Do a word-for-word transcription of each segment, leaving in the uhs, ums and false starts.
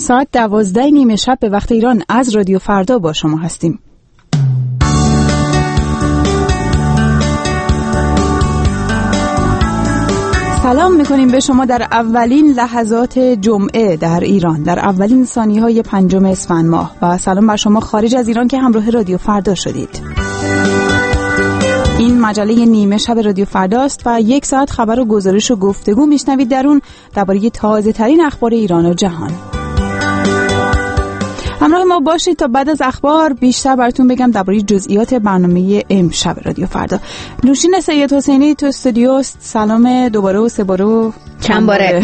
ساعت دوازده نیمه شب به وقت ایران از رادیو فردا با شما هستیم. سلام میکنیم به شما در اولین لحظات جمعه در ایران، در اولین ثانیه‌های پنجم اسفند ماه، و سلام بر شما خارج از ایران که همراه رادیو فردا شدید. این مجله نیمه شب رادیو فرداست و یک ساعت خبر و گزارش و گفتگو میشنوید در اون درباره تازه ترین اخبار ایران و جهان. همراه ما باشید تا بعد از اخبار بیشتر براتون بگم درباره جزئیات برنامه امشب رادیو فردا. نوشین سید حسینی تو استودیوست. سلام دوباره و سه باره و چند باره.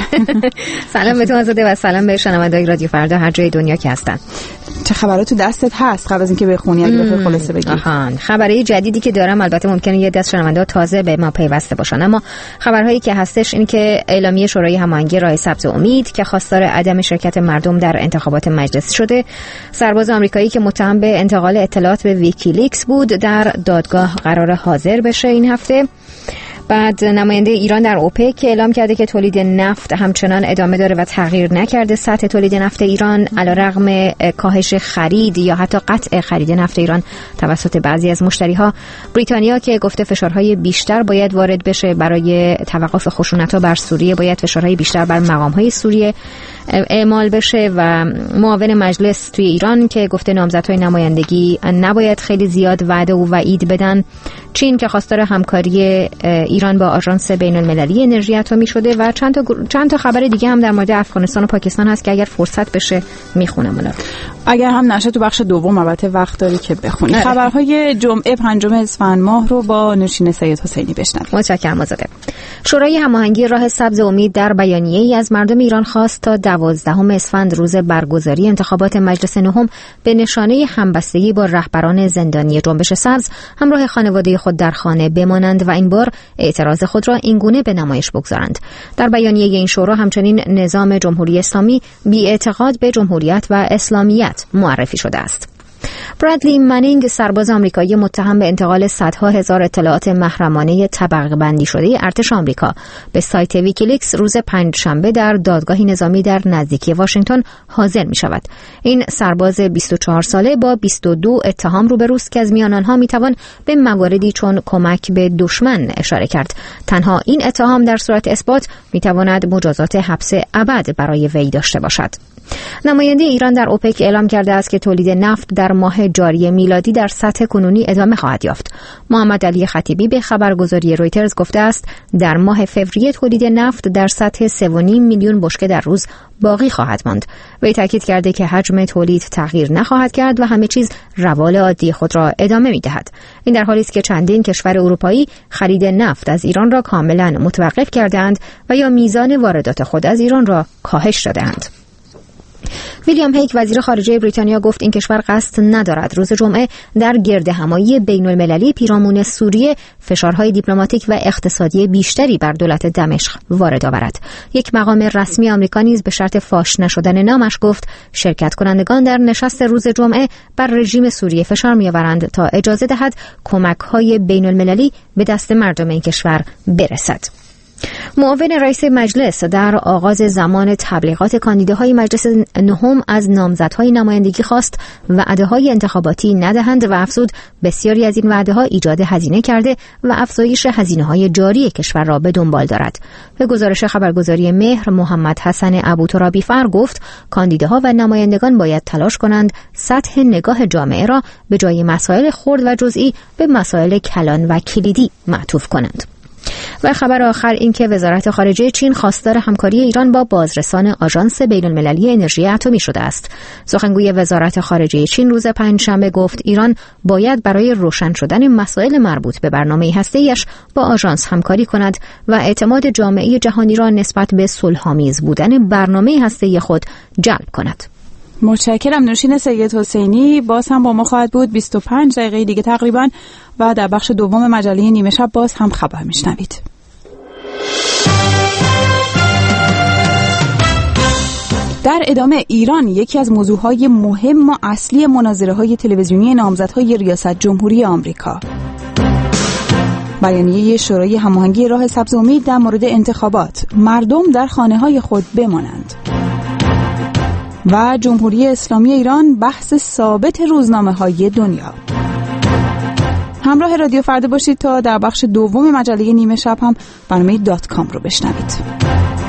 سلام به تو آزاده و سلام به شنوندگان رادیو فردا هر جای دنیا که هستن. چه خبرات تو دستت هست قبل از اینکه بخونی اگه بخوای خلاصه بگی؟ آها، خبرای جدیدی که دارم، البته ممکنه یه دست شنونده تازه به ما پیوسته باشن، اما خبرهایی که هستش این که اعلامیه شورای هماهنگی راه سبز امید که خواستار عدم شرکت مردم در انتخابات مجلس شده، سرباز آمریکایی که متهم به انتقال اطلاعات به ویکیلیکس بود در دادگاه قرار حاضر بشه این هفته. بعد نماینده ایران در اوپک که اعلام کرده که تولید نفت همچنان ادامه داره و تغییر نکرده. سطح تولید نفت ایران علیرغم کاهش خرید یا حتی قطع خرید نفت ایران توسط بعضی از مشتری‌ها. بریتانیا که گفته فشارهای بیشتر باید وارد بشه برای توقف خشونت‌ها بر سوریه، باید فشارهای بیشتر بر مقام‌های سوریه اعمال بشه. و معاون مجلس توی ایران که گفته نامزدهای نمایندگی نباید خیلی زیاد وعده و وعید بدن. چین که خواستار همکاری ایران با آژانس بین‌المللی انرژی اتمی شده و چند تا چند تا خبر دیگه هم در مورد افغانستان و پاکستان هست که اگر فرصت بشه میخونم اونا. اگر هم نشه تو بخش دوم البته وقت داری که بخونی. اره. خبرهای جمعه پنجم اسفند ماه رو با نوشین سید حسینی بشنوید. متشکرم آزاده. شورای هماهنگی راه سبز امید در بیانیه‌ای از مردم ایران خواست تا دوازدهم اسفند روز برگزاری انتخابات مجلس نهم به نشانه همبستگی با رهبران زندانی جنبش سبز همراه خانواده خود در خانه بمانند و این بار اعتراض خود را اینگونه به نمایش بگذارند. در بیانیه این شورا همچنین نظام جمهوری اسلامی بی‌اعتقاد به جمهوریت و اسلامیت معرفی شده است. برادلی منینگ سرباز آمریکایی متهم به انتقال صدها هزار اطلاعات محرمانه طبقه بندی شده ارتش آمریکا به سایت ویکیلیکس روز پنجشنبه در دادگاهی نظامی در نزدیکی واشنگتن حاضر می شود. این سرباز بیست و چهار ساله با بیست و دو اتهام روبروست که از میان آنها می توان به مواردی چون کمک به دشمن اشاره کرد. تنها این اتهام در صورت اثبات می تواند مجازات حبس ابد برای وی داشته باشد. نماینده ایران در اوپک اعلام کرده است که تولید نفت در ماه جاری میلادی در سطح کنونی ادامه خواهد یافت. محمد علی خطیبی به خبرگزاری رویترز گفته است در ماه فوریه تولید نفت در سطح سه و نیم میلیون بشکه در روز باقی خواهد ماند. وی تاکید کرده که حجم تولید تغییر نخواهد کرد و همه چیز روال عادی خود را ادامه می‌دهد. این در حالی است که چندین کشور اروپایی خرید نفت از ایران را کاملا متوقف کردند و یا میزان واردات خود از ایران را کاهش دادند. ویلیام هیک وزیر خارجه بریتانیا گفت این کشور قصد ندارد روز جمعه در گردهمایی بین‌المللی پیرامون سوریه فشارهای دیپلماتیک و اقتصادی بیشتری بر دولت دمشق وارد آورد. یک مقام رسمی آمریکا نیز به شرط فاش نشدن نامش گفت شرکت کنندگان در نشست روز جمعه بر رژیم سوریه فشار می‌آورند تا اجازه دهد کمک‌های بین‌المللی به دست مردم این کشور برسد. معاون رئیس مجلس در آغاز زمان تبلیغات کاندیداهای مجلس نهم از نامزدهای نمایندگی خواست وعده‌های انتخاباتی ندهند و افزود بسیاری از این وعده‌ها ایجاد هزینه کرده و افزایش هزینه‌های جاری کشور را به دنبال دارد. به گزارش خبرگزاری مهر، محمد حسن ابوترابی فر گفت کاندیداها و نمایندگان باید تلاش کنند سطح نگاه جامعه را به جای مسائل خرد و جزئی به مسائل کلان و کلیدی معطوف کنند. و خبر آخر این که وزارت خارجه چین خواستار همکاری ایران با بازرسان آژانس بین‌المللی انرژی اتمی شده است. سخنگوی وزارت خارجه چین روز پنجشنبه گفت ایران باید برای روشن شدن مسائل مربوط به برنامه هسته‌ایش با آژانس همکاری کند و اعتماد جامعه جهانی را نسبت به صلح‌آمیز بودن برنامه هسته‌ای خود جلب کند. متشکرم. نوشین سید حسینی باز هم با ما خواهد بود بیست و پنج دقیقه دیگه تقریبا و در بخش دوم مجله نیمه شب باز هم خبر میشنوید. در ادامه ایران یکی از موضوعهای مهم و اصلی مناظره‌های تلویزیونی نامزدهای ریاست جمهوری آمریکا. بیانیه شورای هماهنگی راه سبز امید در مورد انتخابات، مردم در خانه‌های خود بمانند. و جمهوری اسلامی ایران بحث ثابت روزنامه‌های دنیا. همراه رادیو فردا باشید تا در بخش دوم مجله نیمه شب هم برنامه دات کام رو بشنوید.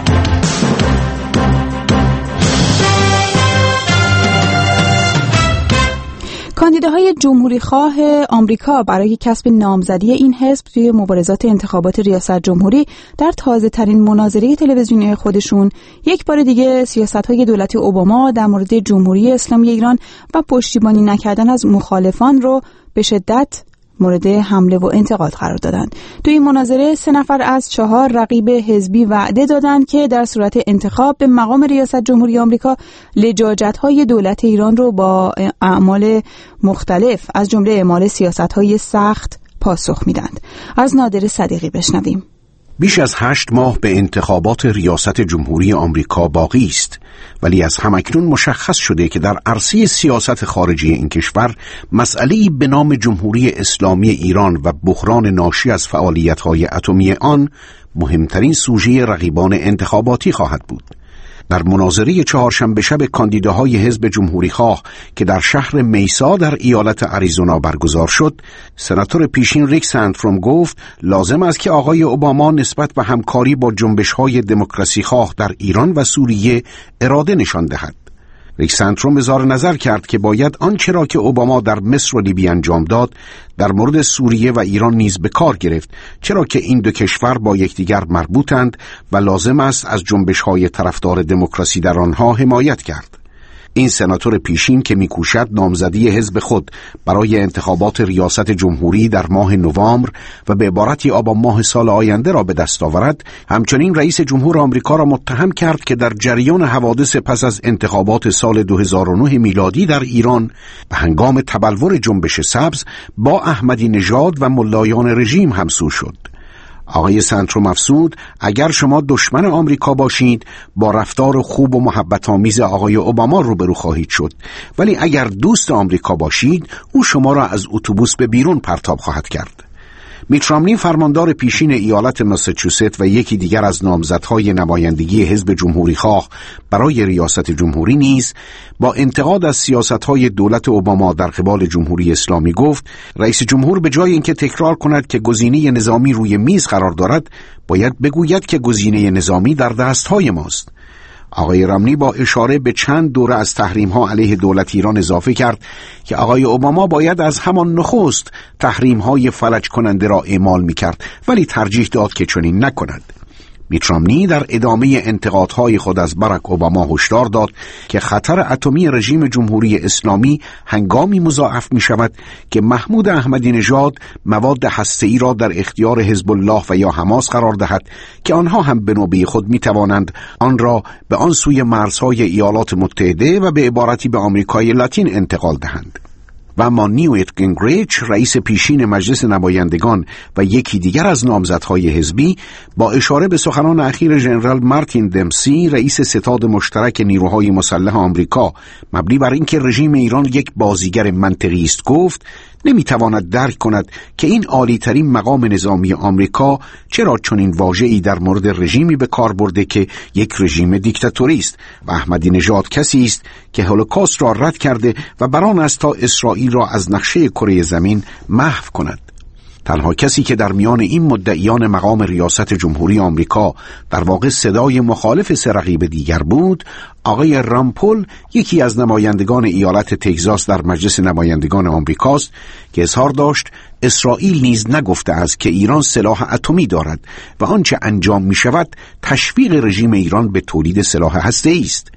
کاندیداهای جمهوری خواه آمریکا برای کسب نامزدی این حزب توی مبارزات انتخابات ریاست جمهوری در تازه ترین مناظره تلویزیونی خودشون یک بار دیگه سیاست‌های دولت اوباما در مورد جمهوری اسلامی ایران و پشتیبانی نکردن از مخالفان رو به شدت مورد حمله و انتقاد قرار دادند. توی این مناظره سه نفر از چهار رقیب حزبی وعده دادند که در صورت انتخاب به مقام ریاست جمهوری آمریکا لجاجت‌های دولت ایران رو با اعمال مختلف از جمله اعمال سیاست‌های سخت پاسخ میدند. از نادر صدیقی بشنویم. بیش از هشت ماه به انتخابات ریاست جمهوری آمریکا باقی است، ولی از همکنون مشخص شده که در عرصه سیاست خارجی این کشور مسئله‌ای به نام جمهوری اسلامی ایران و بحران ناشی از فعالیت‌های اتمی آن مهمترین سوژه رقیبان انتخاباتی خواهد بود. در مناظره چهارشنبه شب کاندیداهای حزب جمهوری خواه که در شهر میسا در ایالت آریزونا برگزار شد، سناتور پیشین ریک سندفروم گفت لازم است که آقای اوباما نسبت به همکاری با جنبش‌های دموکراسی خواه در ایران و سوریه اراده نشان دهد. ریک سندفروم اظهار نظر کرد که باید آنچه را که اوباما در مصر و لیبی انجام داد در مورد سوریه و ایران نیز به کار گرفت، چرا که این دو کشور با یکدیگر مربوطند و لازم است از جنبش‌های طرفدار دموکراسی در آنها حمایت کرد. این سناتور پیشین که می‌کوشد نامزدی حزب خود برای انتخابات ریاست جمهوری در ماه نوامبر و به عبارتی آبان ماه سال آینده را به دست آورد، همچنین رئیس جمهور آمریکا را متهم کرد که در جریان حوادث پس از انتخابات سال دو هزار و نه میلادی در ایران به هنگام تبلور جنبش سبز با احمدی نژاد و ملایان رژیم همسو شد. آقای سندفروم افزود اگر شما دشمن آمریکا باشید با رفتار خوب و محبت آمیز آقای اوباما روبرو خواهید شد، ولی اگر دوست آمریکا باشید او شما را از اتوبوس به بیرون پرتاب خواهد کرد. میت رامنی فرماندار پیشین ایالت ماساچوست و یکی دیگر از نامزدهای نمایندگی حزب جمهوری خواه برای ریاست جمهوری نیز با انتقاد از سیاستهای دولت اوباما در قبال جمهوری اسلامی گفت رئیس جمهور به جای اینکه تکرار کند که گزینه نظامی روی میز قرار دارد، باید بگوید که گزینه نظامی در دستهای ماست. آقای رامنی با اشاره به چند دوره از تحریم‌ها علیه دولت ایران اضافه کرد که آقای اوباما باید از همان نخست تحریم‌های فلج کننده را اعمال می‌کرد، ولی ترجیح داد که چنین نکند. میت رامنی در ادامه انتقادهای خود از باراک اوباما هشدار داد که خطر اتمی رژیم جمهوری اسلامی هنگامی مضاعف می شود که محمود احمدی نژاد مواد هسته‌ای را در اختیار حزب الله و یا حماس قرار دهد که آنها هم به نوبه خود می توانند آن را به آن سوی مرزهای ایالات متحده و به عبارتی به آمریکای لاتین انتقال دهند. و اما نیوت گینگریچ رئیس پیشین مجلس نمایندگان و یکی دیگر از نامزدهای حزبی با اشاره به سخنان اخیر ژنرال مارتین دمسی رئیس ستاد مشترک نیروهای مسلح آمریکا مبنی بر اینکه رژیم ایران یک بازیگر منطقی است گفت نمیتواند درک کند که این عالی‌ترین مقام نظامی آمریکا چرا چنین واژه‌ای در مورد رژیمی به کار برده که یک رژیم دیکتاتوری است و احمدی نژاد کسی است که هولوکاست را رد کرده و بران است تا اسرائیل را از نقشه کره زمین محو کند. تنها کسی که در میان این مدعیان مقام ریاست جمهوری آمریکا در واقع صدای مخالف سه رقیب دیگر بود، آقای ران پول، یکی از نمایندگان ایالت تگزاس در مجلس نمایندگان آمریکاست که اظهار داشت اسرائیل نیز نگفته است که ایران سلاح اتمی دارد و آنچه انجام می شود تشویق رژیم ایران به تولید سلاح هسته‌ای است.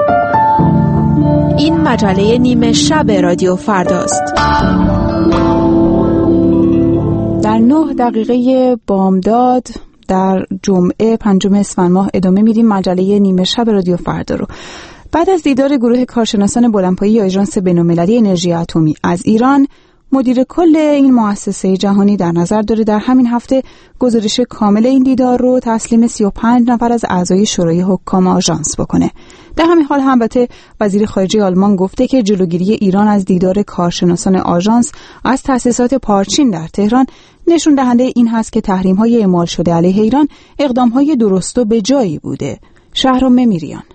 این مجله نیمه شب رادیو فرداست. در نه دقیقه بامداد در جمعه پنجم اسفند ماه ادامه میدیم مجله نیمه شب رادیو فردا رو. بعد از دیدار گروه کارشناسان بلندپایه آژانس بین‌المللی انرژی اتمی از ایران، مدیر کل این مؤسسه جهانی در نظر داره در همین هفته گزارش کامل این دیدار رو تسلیم سی و پنج نفر از اعضای شورای حکام آژانس بکنه. در همین حال البته وزیر خارجه آلمان گفته که جلوگیری ایران از دیدار کارشناسان آژانس از تأسیسات پارچین در تهران نشون دهنده این هست که تحریم‌های اعمال شده علیه ایران اقدام‌های درست و به جایی بوده. شهرام میریان.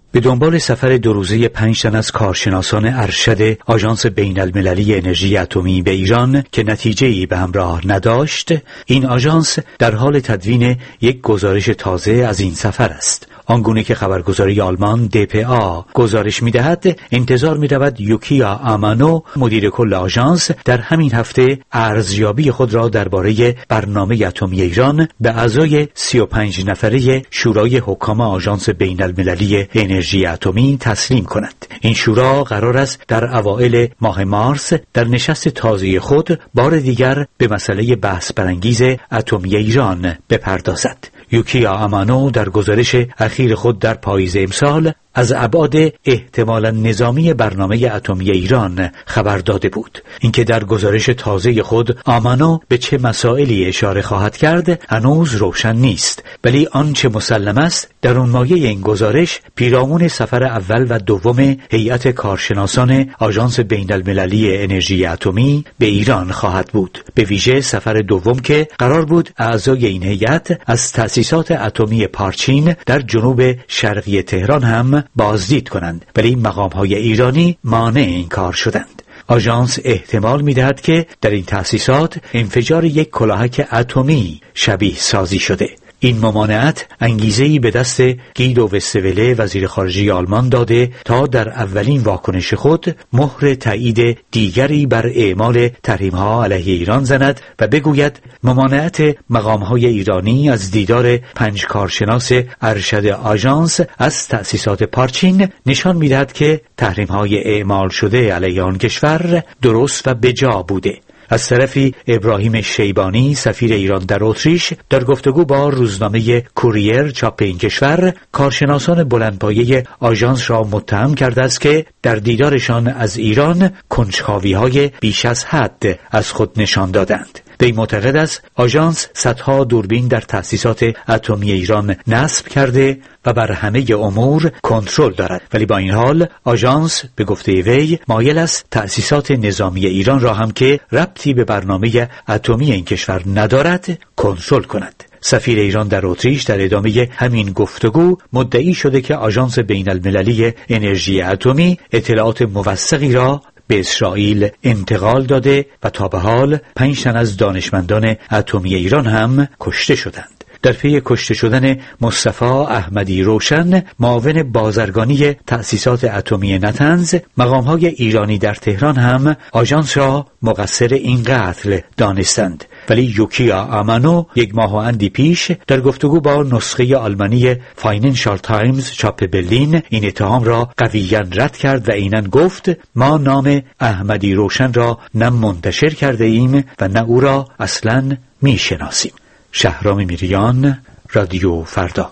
به دنبال سفر دو روزه پنج تن از کارشناسان ارشد آژانس بین المللی انرژی اتمی به ایران که نتیجه‌ای به همراه نداشت، این آژانس در حال تدوین یک گزارش تازه از این سفر است. آنگونه که خبرگزاری آلمان دی پی آ گزارش می‌دهد، انتظار می‌رود یوکیا آمانو مدیر کل آژانس در همین هفته ارزیابی خود را درباره برنامه اتمی ایران به اعضای سی و پنج نفره شورای حکام آژانس بین المللی انرژی اتمی تسلیم کند. این شورا قرار است در اوایل ماه مارس در نشست تازه خود بار دیگر به مسئله بحث برانگیز اتمی ایران بپردازد. یوکیا آمانو در گزارش اخیر خود در پاییز امسال از ابعاد احتمالاً نظامی برنامه اتمی ایران خبر داده بود. اینکه در گزارش تازه خود آمانو به چه مسائلی اشاره خواهد کرد هنوز روشن نیست، ولی آنچه مسلم است در اون مایه این گزارش پیرامون سفر اول و دوم هیئت کارشناسان آژانس بین المللی انرژی اتمی به ایران خواهد بود، به ویژه سفر دوم که قرار بود اعضای این هیئت از تأسیسات اتمی پارچین در جنوب شرقی تهران هم بازدید کنند، ولی مقام‌های ایرانی مانع این کار شدند. آژانس احتمال می‌دهد که در این تأسیسات انفجار یک کلاهک اتمی شبیه سازی شده. این ممانعت انگیزه‌ای به دست گیدو وستوله وزیر خارجه آلمان داده تا در اولین واکنش خود مهر تایید دیگری بر اعمال تحریم‌ها علیه ایران زند و بگوید ممانعت مقام‌های ایرانی از دیدار پنج کارشناس ارشد آژانس از تأسیسات پارچین نشان می‌دهد که تحریم‌های اعمال شده علیه آن کشور درست و بجا بوده. از طرفی ابراهیم شیبانی سفیر ایران در اتریش در گفتگو با روزنامه کوریر چاپ این کشور کارشناسان بلندپایه آژانس را متهم کرده است که در دیدارشان از ایران کنجکاوی‌های بیش از حد از خود نشان دادند. وی معتقد است آژانس صدها دوربین در تأسیسات اتمی ایران نصب کرده و بر همه امور کنترل دارد، ولی با این حال آژانس به گفته وی مایل است تأسیسات نظامی ایران را هم که ربطی به برنامه اتمی این کشور ندارد کنترل کند. سفیر ایران در اتریش در ادامه همین گفتگو مدعی شده که آژانس بین المللی انرژی اتمی اطلاعات موثقی را به اسرائیل انتقال داده و تا به حال پنج تن از دانشمندان اتمی ایران هم کشته شدند. در پی کشته شدن مصطفی احمدی روشن معاون بازرگانی تأسیسات اتمی نتنز، مقام‌های ایرانی در تهران هم آژانس را مقصر این قتل دانستند، ولی یوکیا آمانو یک ماه و اندی پیش در گفتگو با نسخه آلمانی فاینانشال تایمز چاپ برلین این اتهام را قویاً رد کرد و عیناً گفت ما نام احمدی روشن را نه منتشر کرده ایم و نه او را اصلاً میشناسیم. شهرام میریان، رادیو فردا.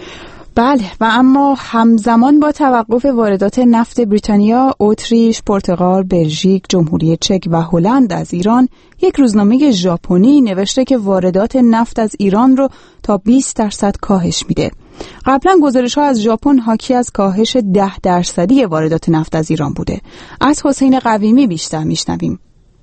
بله، و اما همزمان با توقف واردات نفت بریتانیا، اتریش، پرتغال، بلژیک، جمهوری چک و هلند از ایران، یک روزنامه ژاپنی نوشته که واردات نفت از ایران رو تا بیست درصد کاهش میده. قبلا گزارش‌ها از ژاپن حاکی از کاهش ده درصدی واردات نفت از ایران بوده. از حسین قویمی بیشتر میشنویم.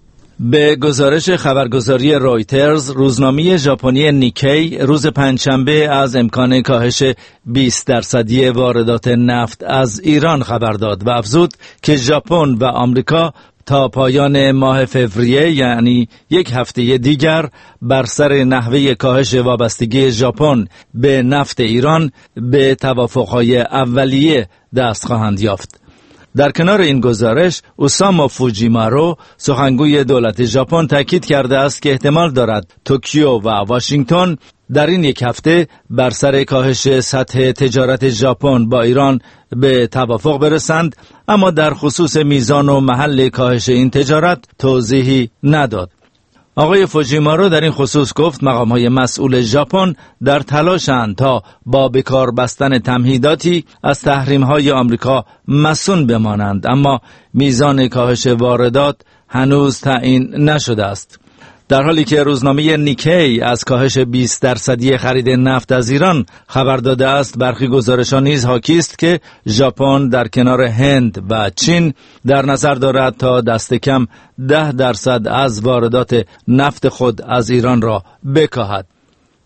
به گزارش خبرگزاری رویترز، روزنامه ژاپنی نیکی روز پنجشنبه از امکان کاهش بیست درصدی واردات نفت از ایران خبر داد و افزود که ژاپن و آمریکا تا پایان ماه فوریه، یعنی یک هفته دیگر، بر سر نحوه کاهش وابستگی ژاپن به نفت ایران به توافق‌های اولیه دست خواهند یافت. در کنار این گزارش، اوساما فوجیمارو سخنگوی دولت ژاپن تاکید کرده است که احتمال دارد توکیو و واشنگتن در این یک هفته بر سر کاهش سطح تجارت ژاپن با ایران به توافق برسند، اما در خصوص میزان و محل کاهش این تجارت توضیحی نداد. آقای فوجیمارو در این خصوص گفت مقام‌های مسئول ژاپن در تلاشند تا با بکار بستن تمهیداتی از تحریم‌های آمریکا مصون بمانند، اما میزان کاهش واردات هنوز تعیین نشده است. در حالی که روزنامه نیکی از کاهش بیست درصدی خرید نفت از ایران خبر داده است، برخی گزارش‌ها نیز حاکی است که ژاپن در کنار هند و چین در نظر دارد تا دست کم ده درصد از واردات نفت خود از ایران را بکاهد.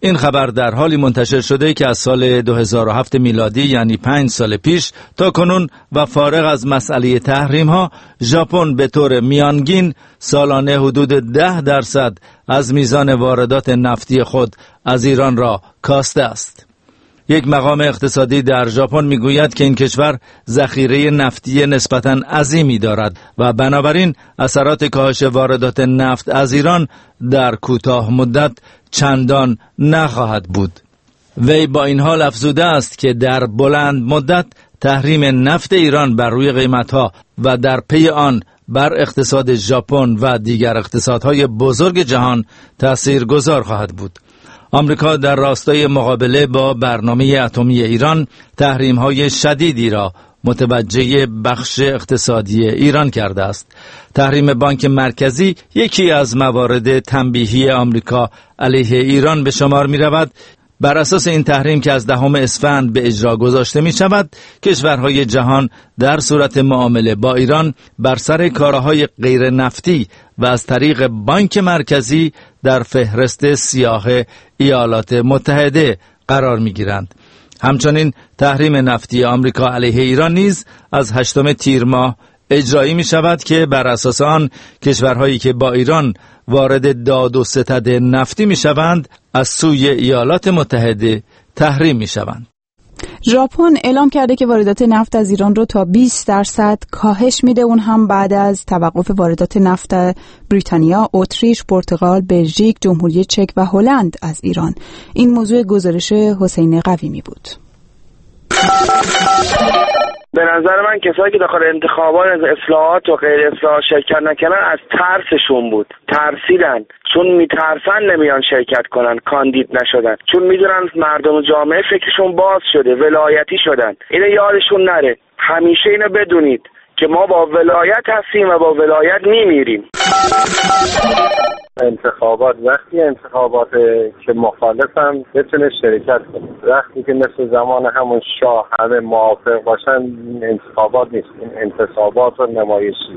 این خبر در حالی منتشر شده که از سال دو هزار و هفت میلادی یعنی پنج سال پیش تا کنون و فارغ از مسئله تحریم ها، ژاپن به طور میانگین سالانه حدود ده درصد از میزان واردات نفتی خود از ایران را کاسته است. یک مقام اقتصادی در ژاپن میگوید که این کشور ذخیره نفتی نسبتاً عظیمی دارد و بنابراین اثرات کاهش واردات نفت از ایران در کوتاه مدت چندان نخواهد بود. وی با این حال افزوده است که در بلند مدت تحریم نفت ایران بر روی قیمتها و در پی آن بر اقتصاد ژاپن و دیگر اقتصادهای بزرگ جهان تأثیرگذار خواهد بود. آمریکا در راستای مقابله با برنامه اتمی ایران تحریم‌های شدیدی را متوجه بخش اقتصادی ایران کرده است. تحریم بانک مرکزی یکی از موارد تنبیهی آمریکا علیه ایران به شمار می رود. بر اساس این تحریم که از دهم اسفند به اجرا گذاشته می شود، کشورهای جهان در صورت معامله با ایران بر سر کالاهای غیر نفتی و از طریق بانک مرکزی در فهرست سیاه ایالات متحده قرار می گیرند. همچنین تحریم نفتی آمریکا علیه ایران نیز از هشتم تیر ماه اجرایی می شود که بر اساس آن کشورهایی که با ایران وارد داد و ستد نفتی می شوند از سوی ایالات متحده تحریم می شوند. ژاپن اعلام کرده که واردات نفت از ایران رو تا بیست درصد کاهش میده، اون هم بعد از توقف واردات نفت بریتانیا، اتریش، پرتغال، بلژیک، جمهوری چک و هلند از ایران. این موضوع گزارش حسین قویمی بود. به نظر من کسایی که داخل انتخابات اصلاحات و غیر اصلاحات شرکت نکردن از ترسشون بود، ترسیدن، چون میترسن نمیان شرکت کنن، کاندید نشدن، چون میدونن مردم جامعه فکرشون باز شده، ولایتی شدن. اینو یادشون نره. همیشه اینو بدونید که ما با ولایت هستیم و با ولایت میمیریم. انتخابات وقتی انتخابات که مخالفم بتونه شرکت کنه، وقتی که مثل زمان همون شاه همه موافق باشن انتخابات نیست، انتصابات و نمایشی.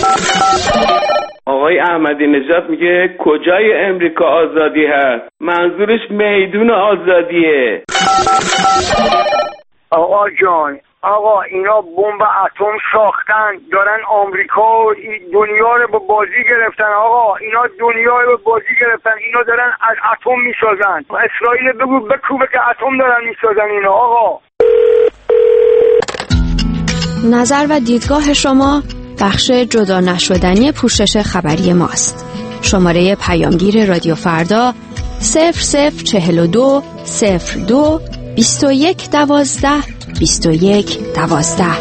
آقای احمدی نژاد میگه کجای امریکا آزادی هست؟ منظورش میدون آزادیه. آقا جان، آقا اینا بمب اتم ساختن، دارن آمریکا و دنیا رو به بازی گرفتن. آقا اینا دنیا رو به بازی گرفتن، اینا دارن از اتم میسازن. اسرائیل بگو بکوبه که اتم دارن میسازن اینا. آقا نظر و دیدگاه شما بخش جدا نشدنی پوشش خبری ماست. شماره پیامگیر رادیو فردا صفر صفر چهل و دو صفر دو بیست و یک دوازده بیست و یک دوازده.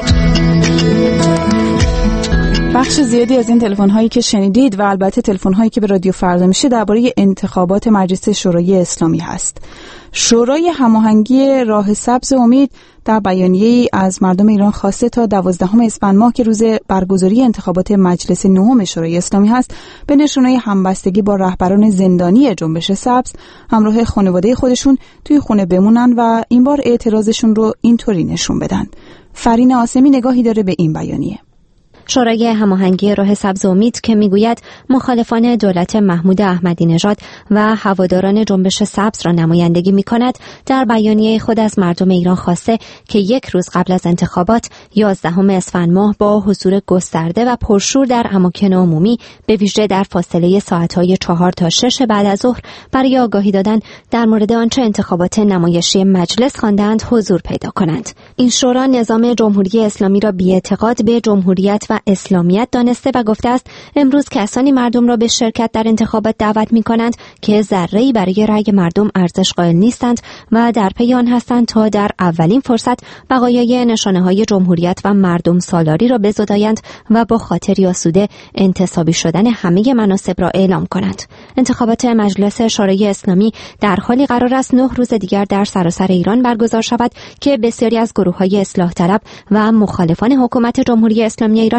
بخش زیادی از این تلفن هایی که شنیدید و البته تلفن هایی که به رادیو فردا میشه درباره انتخابات مجلس شورای اسلامی هست. شورای هماهنگی راه سبز امید در بیانیه‌ای از مردم ایران خواسته تا دوازدهم اسفند ماه که روز برگزاری انتخابات مجلس نهم شورای اسلامی هست، به نشانه همبستگی با رهبران زندانی جنبش سبز همراه خانواده خودشون توی خونه بمونن و این بار اعتراضشون رو اینطوری نشون بدن. فرین آسمی نگاهی داره به این بیانیه. شورای هماهنگی راه سبز امید که میگوید مخالفان دولت محمود احمدی نژاد و هواداران جنبش سبز را نمایندگی می‌کند، در بیانیه خود از مردم ایران خواسته که یک روز قبل از انتخابات یازدهم اسفند ماه با حضور گسترده و پرشور در اماکن عمومی، به ویژه در فاصله ساعت‌های چهار تا شش بعد از ظهر، برای آگاهی دادن در مورد آنچه انتخابات نمایشی مجلس خواندند حضور پیدا کنند. این شورا نظام جمهوری اسلامی را بی‌اعتقاد به جمهوریت و اسلامیت دانسته و گفته است امروز کسانی مردم را به شرکت در انتخابات دعوت می کنند که ذره‌ای برای رأی مردم ارزش قائل نیستند و در پی آن هستند تا در اولین فرصت بقایای نشانه‌های جمهوریت و مردم سالاری را بزدایند و با خاطری آسوده انتصابی شدن همه مناصب را اعلام کنند. انتخابات مجلس شورای اسلامی در حالی قرار است نه روز دیگر در سراسر ایران برگزار شود که بسیاری از گروه‌های اصلاح طلب و مخالفان حکومت جمهوری اسلامی ایران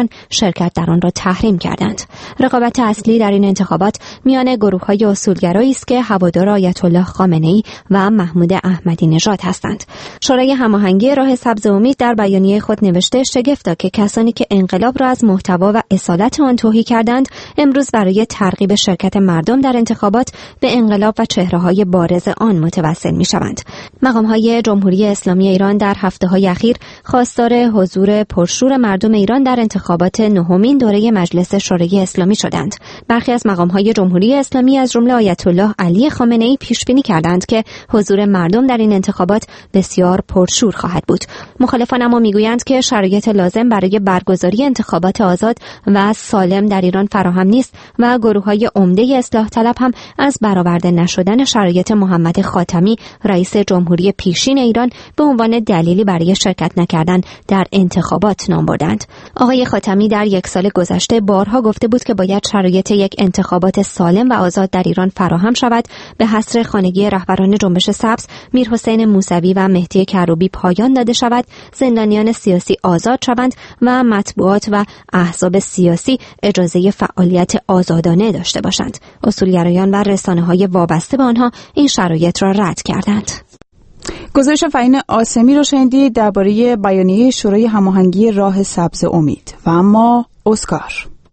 ایران شرکت در آن را تحریم کردند. رقابت اصلی در این انتخابات میان گروه‌های اصولگرایی است که هوادار آیت الله خامنه‌ای و محمود احمدی نژاد هستند. شورای هماهنگی راه سبز امید در بیانیه خود نوشته شگفتا که کسانی که انقلاب را از محتوا و اصالت آن توهی کردند امروز برای ترغیب شرکت مردم در انتخابات به انقلاب و چهره‌های بارز آن متوسل می‌شوند. مقام‌های جمهوری اسلامی ایران در هفته‌های اخیر خواستار حضور پرشور مردم ایران در انتخابات نهمین دوره مجلس شورای اسلامی شدند. برخی از مقام‌های جمهوری اسلامی از جمله آیت الله علی خامنه‌ای پیش‌بینی کردند که حضور مردم در این انتخابات بسیار پرشور خواهد بود. مخالفان اما می‌گویند که شرایط لازم برای برگزاری انتخابات آزاد و سالم در ایران فراهم نیست و گروه‌های عمده اصلاح طلب هم از برآورده نشدن شرایط محمد خاتمی رئیس جمهوری پیشین ایران به عنوان دلیلی برای شرکت نکردن در انتخابات نام بردند. آقای خاتمی در یک سال گذشته بارها گفته بود که باید شرایط یک انتخابات سالم و آزاد در ایران فراهم شود، به حصر خانگی رهبران جنبش سبز میرحسین موسوی و مهدی کروبی پایان داده شود، زندانیان سیاسی آزاد شوند و مطبوعات و احزاب سیاسی اجازه فعالیت آزادانه داشته باشند. اصولگرایان و رسانه‌های وابسته به آنها این شرایط را رد کردند. گزارش فرین آسمی را شنیدید درباره بیانیه شورای هماهنگی راه سبز امید. و اما اسکار.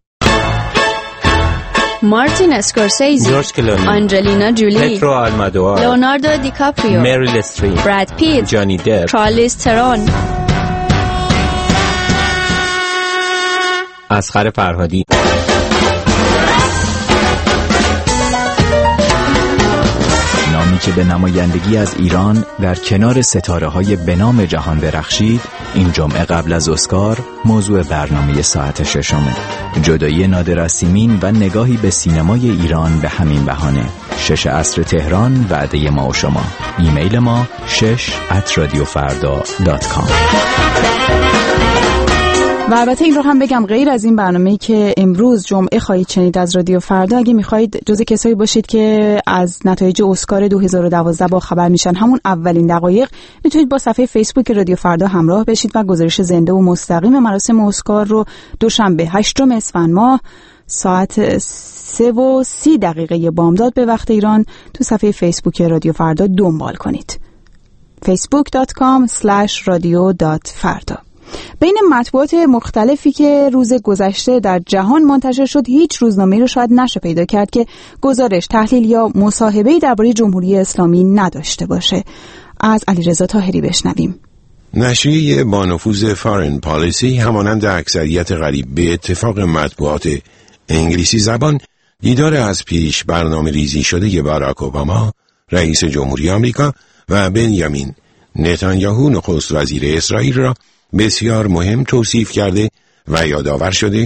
مارتین اسکورسیزی، جورج کلونی، آنجلینا جولی، پترو آلمادوار، لئوناردو دیکاپریو، مریل استریپ، براد پیت، جانی دپ، چارلیز ترون. اصغر فرهادی. نامی که به نمایندگی از ایران در کنار ستاره‌های به نام جهان درخشید، این جمعه قبل از اسکار موضوع برنامه ساعت ششمه. جدایی نادر از سیمین و نگاهی به سینمای ایران به همین بهانه. شش عصر تهران وعده ما و شما. ایمیل ما شش ات رادیو فردا دات کام. و البته این رو هم بگم غیر از این برنامه‌ای که امروز جمعه خواهید شنید از رادیو فردا، اگه می‌خواهید جزو کسایی باشید که از نتایج اسکار دو هزار و دوازده با خبر میشن همون اولین دقایق، میتونید با صفحه فیسبوک رادیو فردا همراه بشید و گزارش زنده و مستقیم مراسم اسکار رو دوشنبه هشتم اسفند ماه ساعت سه و سی دقیقه بامداد به وقت ایران تو صفحه فیسبوک رادیو فردا دنبال کنید. فیسبوک دات کام اسلش رادیو دات فردا. بین مطبوعات مختلفی که روز گذشته در جهان منتشر شد، هیچ روزنامه‌ای رو شاید نشه پیدا کرد که گزارش، تحلیل یا مصاحبه‌ای درباره جمهوری اسلامی نداشته باشه. از علیرضا طاهری بشنویم. نشریه با نفوذ فارن پالیسی همانند اکثریت قریب به اتفاق مطبوعات انگلیسی زبان دیدار از پیش برنامه ریزی شده باراک اوباما رئیس جمهوری آمریکا و بنیامین نتانیاهو نخست وزیر اسرائیل را بسیار مهم توصیف کرده و یادآور شده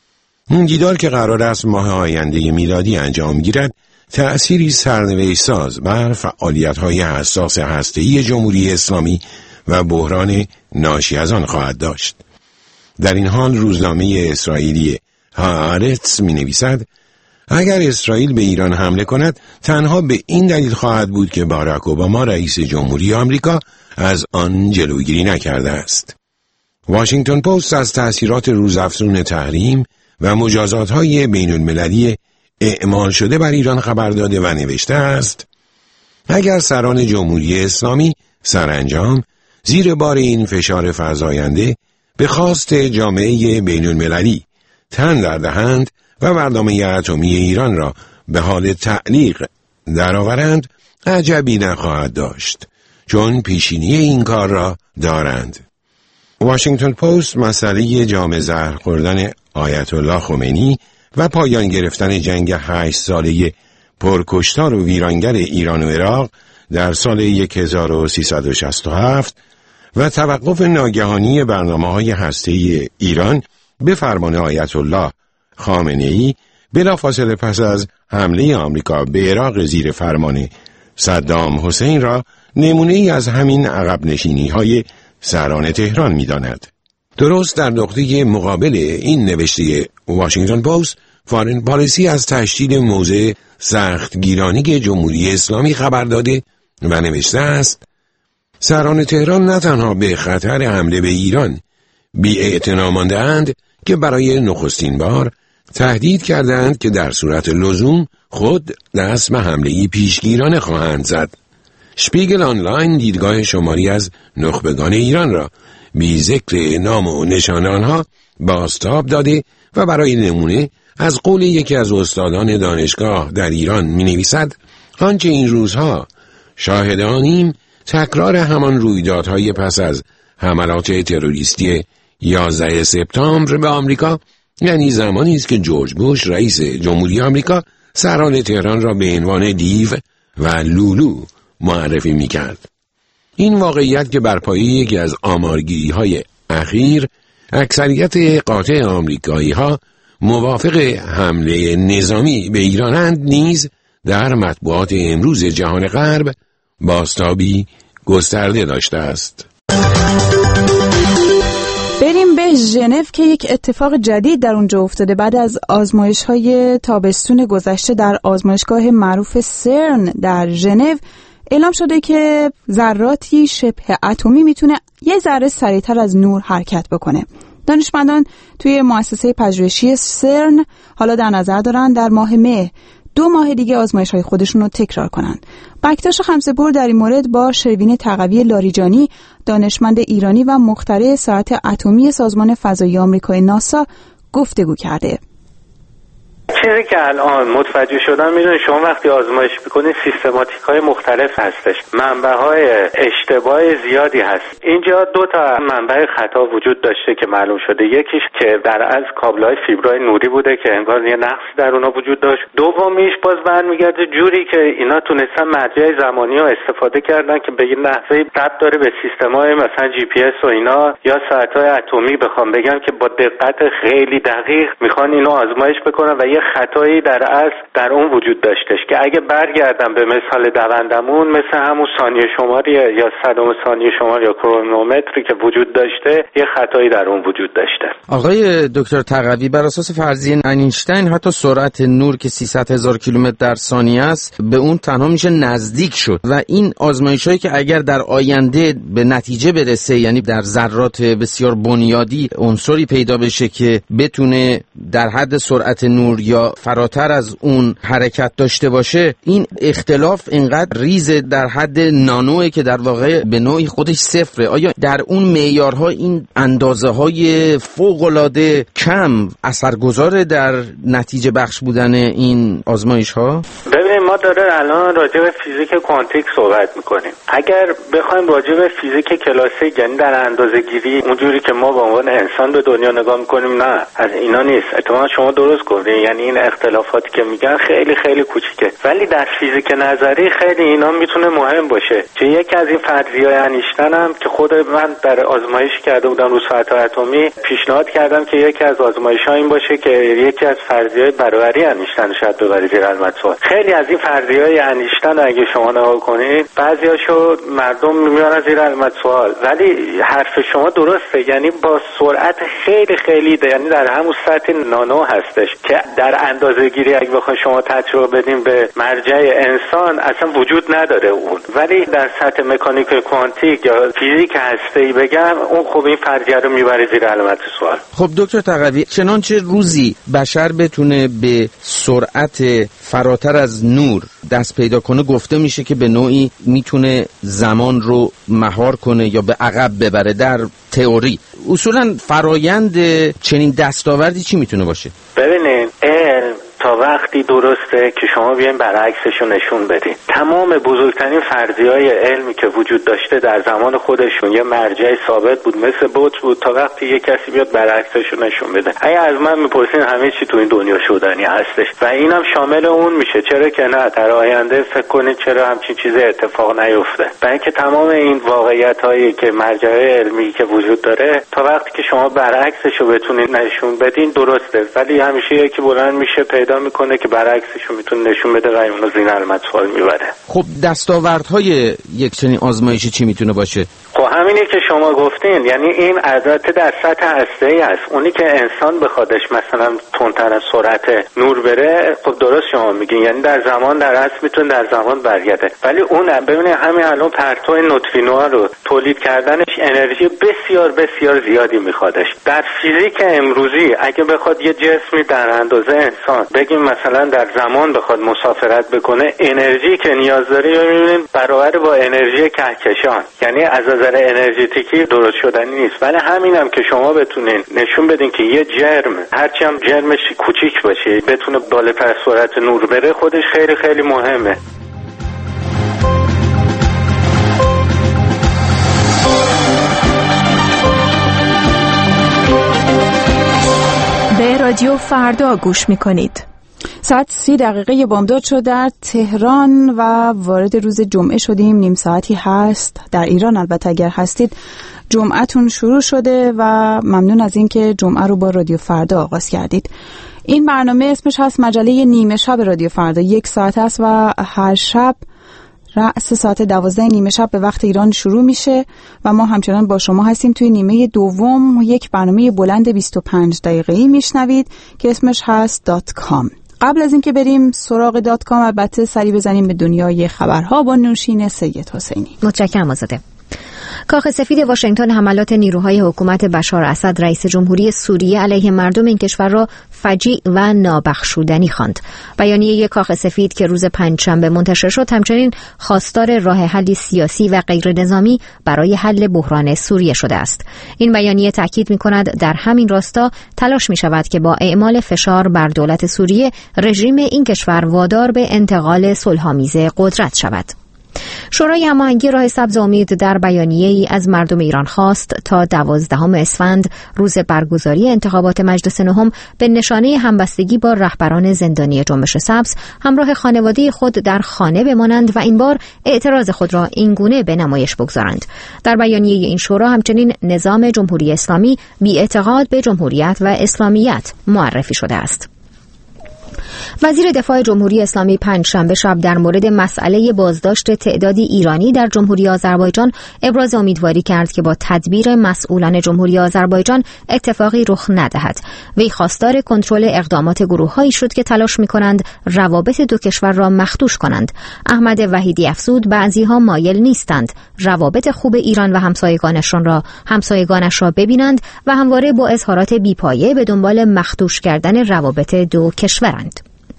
این دیدار که قرار است ماه آینده میلادی انجام گیرد تأثیری سرنوشت ساز بر فعالیت‌های حساس هسته‌ای جمهوری اسلامی و بحران ناشی از آن خواهد داشت. در این حال روزنامه اسرائیلی هآرتز می‌نویسد اگر اسرائیل به ایران حمله کند تنها به این دلیل خواهد بود که باراک اوباما رئیس جمهوری آمریکا از آن جلوگیری نکرده است. واشنگتن پست از تأثیرات روزافزون تحریم و مجازات‌های بین‌المللی اعمال شده بر ایران خبر داده و نوشته است اگر سران جمهوری اسلامی سرانجام زیر بار این فشار فزاینده به خواست جامعه بین‌المللی تن در دهند و برنامه اتمی ایران را به حال تعلیق درآورند، عجبی نخواهد داشت، چون پیشینی این کار را دارند. واشنگتن پست مسئله جام زهر خوردن آیت الله خمینی و پایان گرفتن جنگ هشت ساله پرکشتار و ویرانگر ایران و عراق در سال هزار و سیصد و شصت و هفت و توقف ناگهانی برنامه‌های هسته‌ای ایران به فرمان آیت الله خامنه‌ای بلافاصله پس از حمله آمریکا به عراق زیر فرمان صدام حسین را نمونه‌ای از همین عقب نشینی‌های سران تهران می‌داند. درست در نقطه مقابل این نوشته واشنگتن پست، فارن پالیسی از تشدید موضع سختگیرانه جمهوری اسلامی خبر داده و نوشته است سران تهران نه تنها به خطر حمله به ایران بی‌اعتنا مانده‌اند که برای نخستین بار تهدید کردند که در صورت لزوم خود دست به حمله‌ای پیشگیرانه خواهند زد. شپیگل آنلاین دیدگاه شماری از نخبگان ایران را بی ذکر نام و نشان آنها بازتاب داده و برای نمونه از قول یکی از استادان دانشگاه در ایران می نویسد: آنچه این روزها شاهد آنیم تکرار همان رویدادهای پس از حملات تروریستی یازده سپتامبر به آمریکا، یعنی زمانی است که جورج بوش رئیس جمهوری آمریکا سران تهران را به عنوان دیو و لولو معرفی می کرد. این واقعیت که بر پایه یکی از آمارگیری‌های اخیر اکثریت قاطع آمریکایی ها موافق حمله نظامی به ایرانند نیز در مطبوعات امروز جهان غرب بازتابی گسترده داشته است. بریم به ژنو که یک اتفاق جدید در اونجا افتاده. بعد از آزمایش‌های تابستون گذشته در آزمایشگاه معروف سرن در ژنو اعلام شده که ذراتی شبه اتمی میتونه یه ذره سریعتر از نور حرکت بکنه. دانشمندان توی مؤسسه پژوهشی سرن حالا در نظر دارن در ماه مه دو ماه دیگه آزمایش‌های خودشون رو تکرار کنن. بکتاش خمسه‌پور در این مورد با شروین تقوی لاریجانی، دانشمند ایرانی و مخترع ساعت اتمی سازمان فضایی آمریکای ناسا گفتگو کرده. چیزی که الان متوجه شدم، میدونید شما وقتی آزمایش میکنید سیستماتیک های مختلف هستش، منبع های اشتباه زیادی هست. اینجا دو تا منبع خطا وجود داشته که معلوم شده. یکیش که در از کابل‌های فیبرهای نوری بوده که انگار یه نقصی در اونها وجود داشت. دومیش باز برمیگرده جوری که اینا تونستن مرجع زمانی رو استفاده کردن که به یه نحوه ربط داره به سیستم‌های مثلا جی پی اس و اینا یا ساعت‌های اتمی، بخوام بگم که با دقت خیلی دقیق میخوان اینو آزمایش بکنن و یه خطایی در اصل در اون وجود داشتش که اگه برگردم به مثال دوندمون، مثل همون ثانیه شماری یا صدم ثانیه شمار یا کرونومتری که وجود داشته، یه خطایی در اون وجود داشته. آقای دکتر تقوی، بر اساس فرضیه اینشتین حتی سرعت نور که سیصد هزار کیلومتر در ثانیه است به اون تنها میشه نزدیک شد و این آزمایش‌هایی که اگر در آینده به نتیجه برسه، یعنی در ذرات بسیار بنیادی عنصری پیدا بشه که بتونه در حد سرعت نور یا فراتر از اون حرکت داشته باشه، این اختلاف اینقدر ریزه در حد نانوه که در واقع به نوعی خودش صفره. آیا در اون معیارها این اندازه های فوق‌العاده کم اثرگذاره در نتیجه بخش بودن این آزمایش ها؟ ببینید ما داره الان راجع به فیزیک کوانتیک صحبت میکنیم. اگر بخوایم راجع به فیزیک کلاسیک، یعنی در اندازه‌گیری اونجوری که ما به عنوان انسان به دنیا نگاه میکنیم، نه، از اینا نیست. اتفاقا شما درست گفتین، یعنی این اختلافاتی که میگن خیلی خیلی کوچیکه، ولی در فیزیک نظری خیلی اینا میتونه مهم باشه. چه یکی از این فرضیه‌های انیشتین هم که خود من در آزمایش کرده بودم رو ساعت اتمی، پیشنهاد کردم که یکی از آزمایش‌ها این باشه که یکی از فرضیه‌های برابری انیشتین شاید ببرید زیر علامت سوال. خیلی از این فرضیه‌های انیشتین اگه شما نگاه کنید، بعضیاشو مردم میارن زیر علامت سوال، ولی حرف شما درسته، یعنی با سرعت خیلی خیلی ده. یعنی در همون سطح نانو هستش که در اندازه‌گیری اگه بخواید شما تجربه بدین به مرجع انسان اصلا وجود نداره اون، ولی در سطح مکانیک کوانتیک یا فیزیک هسته‌ای بگم اون خب این فرضیه رو میبره زیر علامت سوال. خب دکتر تقوی، چنانچه روزی بشر بتونه به سرعت فراتر از نور دست پیدا کنه، گفته میشه که به نوعی میتونه زمان رو مهار کنه یا به عقب ببره. در تئوری اصولا فرایند چنین دستاوردی چی میتونه باشه؟ ببینید علم تا وقتی درسته که شما بیاین برعکسش رو نشون بدین. تمام بزرگترین فرضیه‌های علمی که وجود داشته در زمان خودشون یه مرجع ثابت بود، مثل بوت بود، تا وقتی یه کسی بیاد برعکسش رو نشون بده. اگه از من میپرسین همه چی تو این دنیا شدنی هستش و اینم شامل اون میشه. چرا که نه، در آینده فکر کنید چرا همچین چیزی اتفاق نیفته. برای اینکه تمام این واقعیت‌هایی که مرجع علمی که وجود داره تا وقتی که شما برعکسش رو بتونید نشون بدین درسته، ولی همیشه یکی بلند میشه پیدا میکنه که برعکسش رو میتونه نشون بده و اونو زیر علامت سوال میبره. خب دستاوردهای یک چنین آزمایشی چی میتونه باشه؟ خب همینی که شما گفتین، یعنی این عدد در سطح هسته‌ای است. اونی که انسان بخوادش مثلا تندتر از سرعت نور بره، خب درست شما میگین، یعنی در زمان در اصل میتونه در زمان برگرده، ولی اون ببینید همین الان پرتو نوترینوها رو تولید کردنش انرژی بسیار بسیار زیادی میخوادش. در فیزیک امروزی اگه بخواد یه جسمی در اندازه انسان بگیم مثلا در زمان بخواد مسافرت بکنه، انرژی که نیاز داره میبینید برابر با انرژی کهکشان، یعنی از نظر انرژتیکی درست شدنی نیست. ولی همینم که شما بتونین نشون بدین که یه جرم هرچی هم جرمش کوچیک باشه بتونه بالاتر از سرعت نور بره، خودش خیلی خیلی مهمه. به رادیو فردا گوش میکنید. ساعت سی دقیقه بامداد شد در تهران و وارد روز جمعه شدیم. نیم ساعتی هست در ایران، البته اگر هستید جمعهتون شروع شده و ممنون از این که جمعه رو با رادیو فردا آغاز کردید. این برنامه اسمش هست مجله نیمه شب رادیو فردا. یک ساعت است و هر شب رأس ساعت دوازده نیمه شب به وقت ایران شروع میشه و ما همچنان با شما هستیم. توی نیمه دوم یک برنامه بلند بیست و پنج دقیقه‌ای میشنوید که اسمش هست دات کام. قبل از اینکه بریم سراغ دات کام، البته سری بزنیم به دنیای خبرها با نوشین سید حسینی. متشکرم آزاده. کاخ سفید واشنگتن حملات نیروهای حکومت بشار اسد رئیس جمهوری سوریه علیه مردم این کشور را فجیع و نابخشودنی خواند. بیانیه کاخ سفید که روز پنجشنبه منتشر شد همچنین خواستار راه حلی سیاسی و غیر نظامی برای حل بحران سوریه شده است. این بیانیه تاکید می‌کند در همین راستا تلاش می‌شود که با اعمال فشار بر دولت سوریه رژیم این کشور وادار به انتقال صلح‌آمیز قدرت شود. شورای هماهنگی راه سبز امید در بیانیه‌ای از مردم ایران خواست تا دوازدهم اسفند روز برگزاری انتخابات مجلس نهم به نشانه همبستگی با رهبران زندانی جنبش سبز همراه خانواده خود در خانه بمانند و این بار اعتراض خود را اینگونه به نمایش بگذارند. در بیانیه این شورا همچنین نظام جمهوری اسلامی بی‌اعتقاد به جمهوریت و اسلامیت معرفی شده است. وزیر دفاع جمهوری اسلامی پنجشنبه شب در مورد مسئله بازداشت تعدادی ایرانی در جمهوری آذربایجان ابراز امیدواری کرد که با تدبیر مسئولان جمهوری آذربایجان اتفاقی رخ ندهد. وی خواستار کنترل اقدامات گروه‌هایی شد که تلاش می‌کنند روابط دو کشور را مخدوش کنند. احمد وحیدی افزود بعضی‌ها مایل نیستند روابط خوب ایران و همسایگانشان را همسایگانش را ببینند و همواره با اظهارات بی‌پایه به دنبال مخدوش کردن روابط دو کشورند.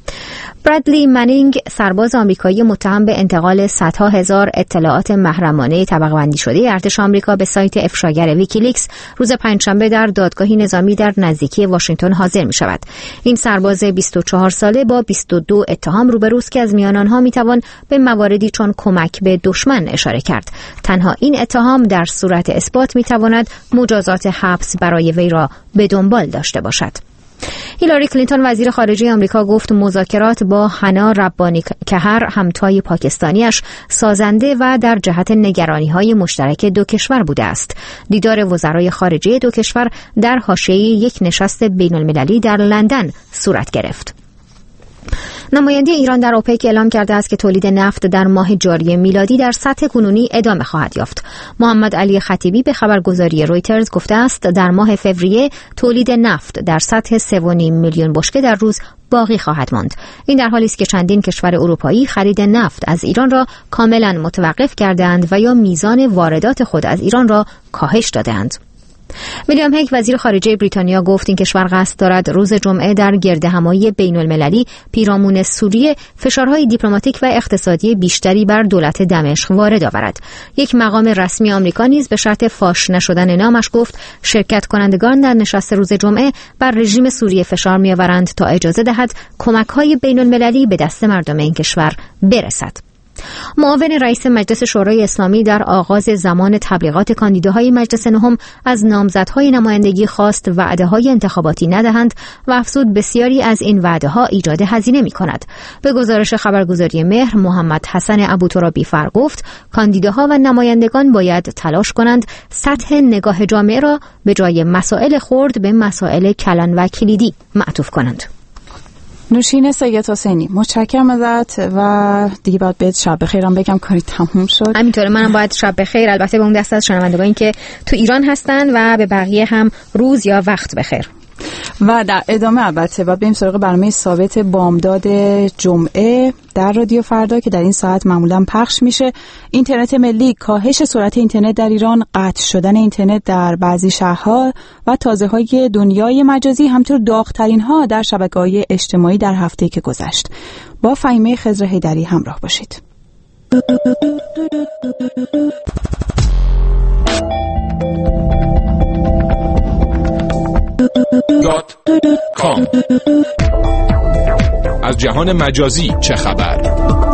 برادلی منینگ، سرباز آمریکایی متهم به انتقال صدها هزار اطلاعات محرمانه طبقه‌بندی شده ارتش آمریکا به سایت افشاگر ویکیلیکس، روز پنجشنبه در دادگاهی نظامی در نزدیکی واشنگتن حاضر می شود. این سرباز بیست و چهار ساله با بیست و دو اتهام روبروست که از میان آنها می توان به مواردی چون کمک به دشمن اشاره کرد. تنها این اتهام در صورت اثبات می تواند مجازات حبس برای وی را به دنبال داشته باشد. هیلاری کلینتون وزیر خارجه آمریکا گفت مذاکرات با حنا ربانی کهر همتای پاکستانیش سازنده و در جهت نگرانی‌های مشترک دو کشور بوده است. دیدار وزرای خارجه دو کشور در حاشیه یک نشست بین‌المللی در لندن صورت گرفت. نماینده ایران در اوپک اعلام کرده است که تولید نفت در ماه جاری میلادی در سطح کنونی ادامه خواهد یافت. محمد علی خطیبی به خبرگزاری رویترز گفته است در ماه فوریه تولید نفت در سطح سه و نیم میلیون بشکه در روز باقی خواهد ماند. این در حالی است که چندین کشور اروپایی خرید نفت از ایران را کاملا متوقف کرده‌اند و یا میزان واردات خود از ایران را کاهش داده‌اند. ویلیام هیگ وزیر خارجه بریتانیا گفت این کشور قصد دارد روز جمعه در گردهمایی بین‌المللی پیرامون سوریه فشارهای دیپلماتیک و اقتصادی بیشتری بر دولت دمشق وارد آورد. یک مقام رسمی آمریکا نیز به شرط فاش نشدن نامش گفت شرکت کنندگان در نشست روز جمعه بر رژیم سوریه فشار می‌آورند تا اجازه دهد کمک‌های بین‌المللی به دست مردم این کشور برسد. معاون رئیس مجلس شورای اسلامی در آغاز زمان تبلیغات کاندیداهای مجلس نهم از نامزدهای نمایندگی خواست وعده‌های انتخاباتی ندهند و افزود بسیاری از این وعده‌ها ایجاد هزینه می‌کند. به گزارش خبرگزاری مهر، محمد حسن ابوترابی فر گفت کاندیداها و نمایندگان باید تلاش کنند سطح نگاه جامعه را به جای مسائل خرد به مسائل کلان و کلیدی معطوف کنند. نوشین سید حسینی، متشکرم ازت و دیگه باید بهت شب بخیرم بگم کاری تموم شد. همینطوره، منم باید شب بخیر، البته به اون دست از شنوندگانی که تو ایران هستن و به بقیه هم روز یا وقت بخیر. و در ادامه البته باید بریم سراغ برنامه ثابت بامداد جمعه در رادیو فردا که در این ساعت معمولا پخش میشه. اینترنت ملی، کاهش سرعت اینترنت در ایران، قطع شدن اینترنت در بعضی شهرها و تازه‌های دنیای مجازی، همطور داغ‌ترین ها در شبکه‌های اجتماعی در هفته که گذشت. با فهیمه خضر حیدری همراه باشید. دات کام. از جهان مجازی چه خبر؟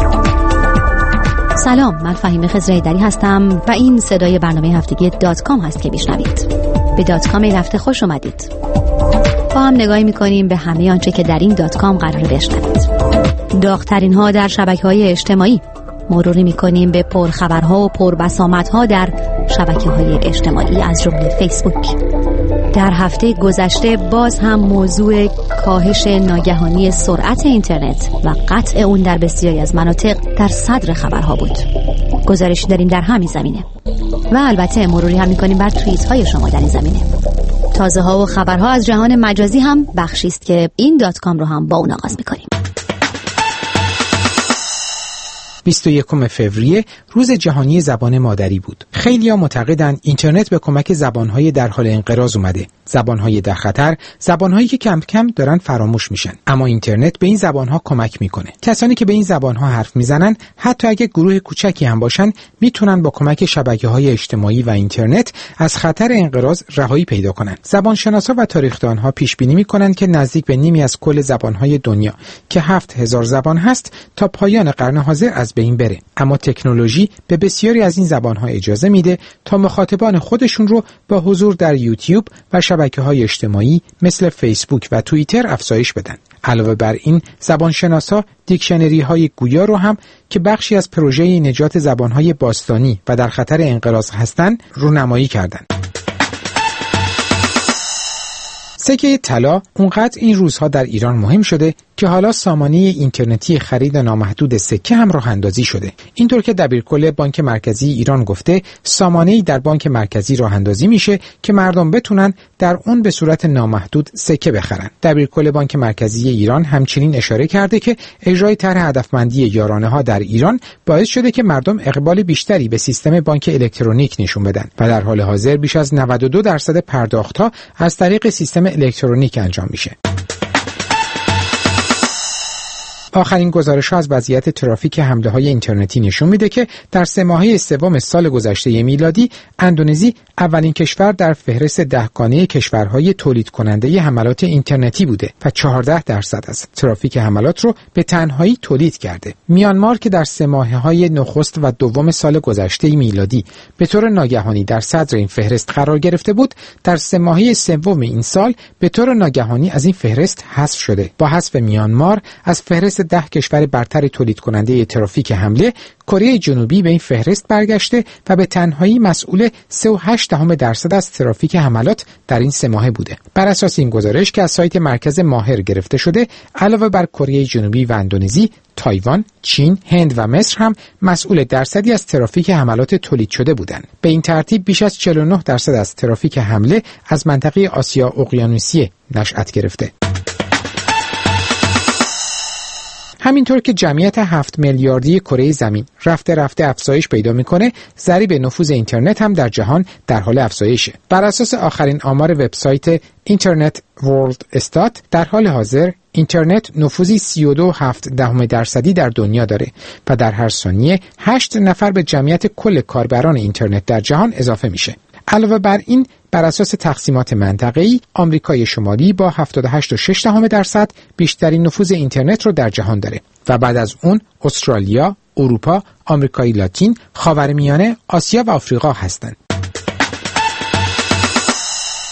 سلام، من فهیمه خضر حیدری هستم و این صدای برنامه هفتگی دات کام هست که میشنوید. به دات کام این هفته خوش اومدید. با هم نگاهی میکنیم به همه آنچه که در این دات کام قراره بشنوید. داغ‌ترین ها در شبکه‌های اجتماعی، مروری میکنیم به پرخبرها و پربسامدها در شبکه‌های اجتماعی از جمله فیسبوک. در هفته گذشته باز هم موضوع کاهش ناگهانی سرعت اینترنت و قطع اون در بسیاری از مناطق در صدر خبرها بود. گزارشی داریم در همین زمینه و البته مروری هم می‌کنیم بر توییت های شما در این زمینه. تازه ها و خبرها از جهان مجازی هم بخشی است که این دات کام رو هم با اون آغاز می‌کنیم. بیست و یکم فوریه روز جهانی زبان مادری بود. خیلی‌ها معتقدند اینترنت به کمک زبان‌های در حال انقراض اومده. زبان‌های در خطر، زبان‌هایی که کم کم دارن فراموش میشن. اما اینترنت به این زبان‌ها کمک میکنه. کسانی که به این زبان‌ها حرف میزنن، حتی اگه گروه کوچکی هم باشن، میتونن با کمک شبکه‌های اجتماعی و اینترنت از خطر انقراض رهایی پیدا کنن. زبانشناسا و تاریخ‌دانها پیش بینی میکنن که نزدیک به نیمی از کل زبان‌های دنیا که هفت هزار زبان هست تا پایان قرن حاضر از بین بره. اما تکنولوژی به بسیاری از این زبان‌ها اجازه میده تا مخاطبان خودشون رو با حضور در یوتیوب و شبکه‌های اجتماعی مثل فیسبوک و توییتر افزایش بدن. علاوه بر این، زبانشناسا دیکشنری‌های گویا رو هم که بخشی از پروژه نجات زبان‌های باستانی و در خطر انقراض هستند، رونمایی کردند. سکه طلا اونقدر این روزها در ایران مهم شده که حالا سامانه اینترنتی خرید نامحدود سکه هم راه اندازی شده. اینطور که دبیرکل بانک مرکزی ایران گفته، سامانه‌ای در بانک مرکزی راه اندازی میشه که مردم بتونن در اون به صورت نامحدود سکه بخرن. دبیرکل بانک مرکزی ایران همچنین اشاره کرده که اجرای طرح هدفمندی یارانه‌ها در ایران باعث شده که مردم اقبال بیشتری به سیستم بانک الکترونیک نشون بدن و در حال حاضر بیش از نود و دو درصد پرداخت‌ها از طریق سیستم الکترونیک انجام میشه. آخرین گزارش‌ها از وضعیت ترافیک حمله‌های اینترنتی نشون میده که در سه ماهه سوم سال گذشته میلادی اندونزی اولین کشور در فهرست دهگانه کشورهای تولید کننده حملات اینترنتی بوده و چهارده درصد از ترافیک حملات رو به تنهایی تولید کرده. میانمار که در سه ماهه‌های نخست و دوم سال گذشته میلادی به طور ناگهانی در صدر این فهرست قرار گرفته بود، در سه ماهه سوم این سال به طور ناگهانی از این فهرست حذف شده. با حذف میانمار از فهرست ده کشور برتر تولید کننده ترافیک حمله، کره جنوبی به این فهرست برگشته و به تنهایی مسئول سه و هشت دهم درصد از ترافیک حملات در این سه ماهه بوده. بر اساس این گزارش که از سایت مرکز ماهر گرفته شده، علاوه بر کره جنوبی و اندونزی، تایوان، چین، هند و مصر هم مسئول درصدی از ترافیک حملات تولید شده بودند. به این ترتیب بیش از چهل و نه درصد از ترافیک حمله از منطقه آسیا اقیانوسیه نشأت گرفته. همینطور که جمعیت هفت میلیاردی کره زمین رفته رفته افزایش پیدا میکنه، ضریب نفوذ اینترنت هم در جهان در حال افزایشه. بر اساس آخرین آمار وبسایت اینترنت ورلد استات، در حال حاضر اینترنت نفوذی سی و دو و هفت دهم درصدی در دنیا داره و در هر ثانیه هشت نفر به جمعیت کل کاربران اینترنت در جهان اضافه میشه. علاوه بر این، بر اساس تقسیمات منطقه‌ای، آمریکای شمالی با هفتاد و هشت و شش دهم درصد بیشترین نفوذ اینترنت رو در جهان داره و بعد از اون استرالیا، اروپا، آمریکای لاتین، خاورمیانه، آسیا و آفریقا هستند.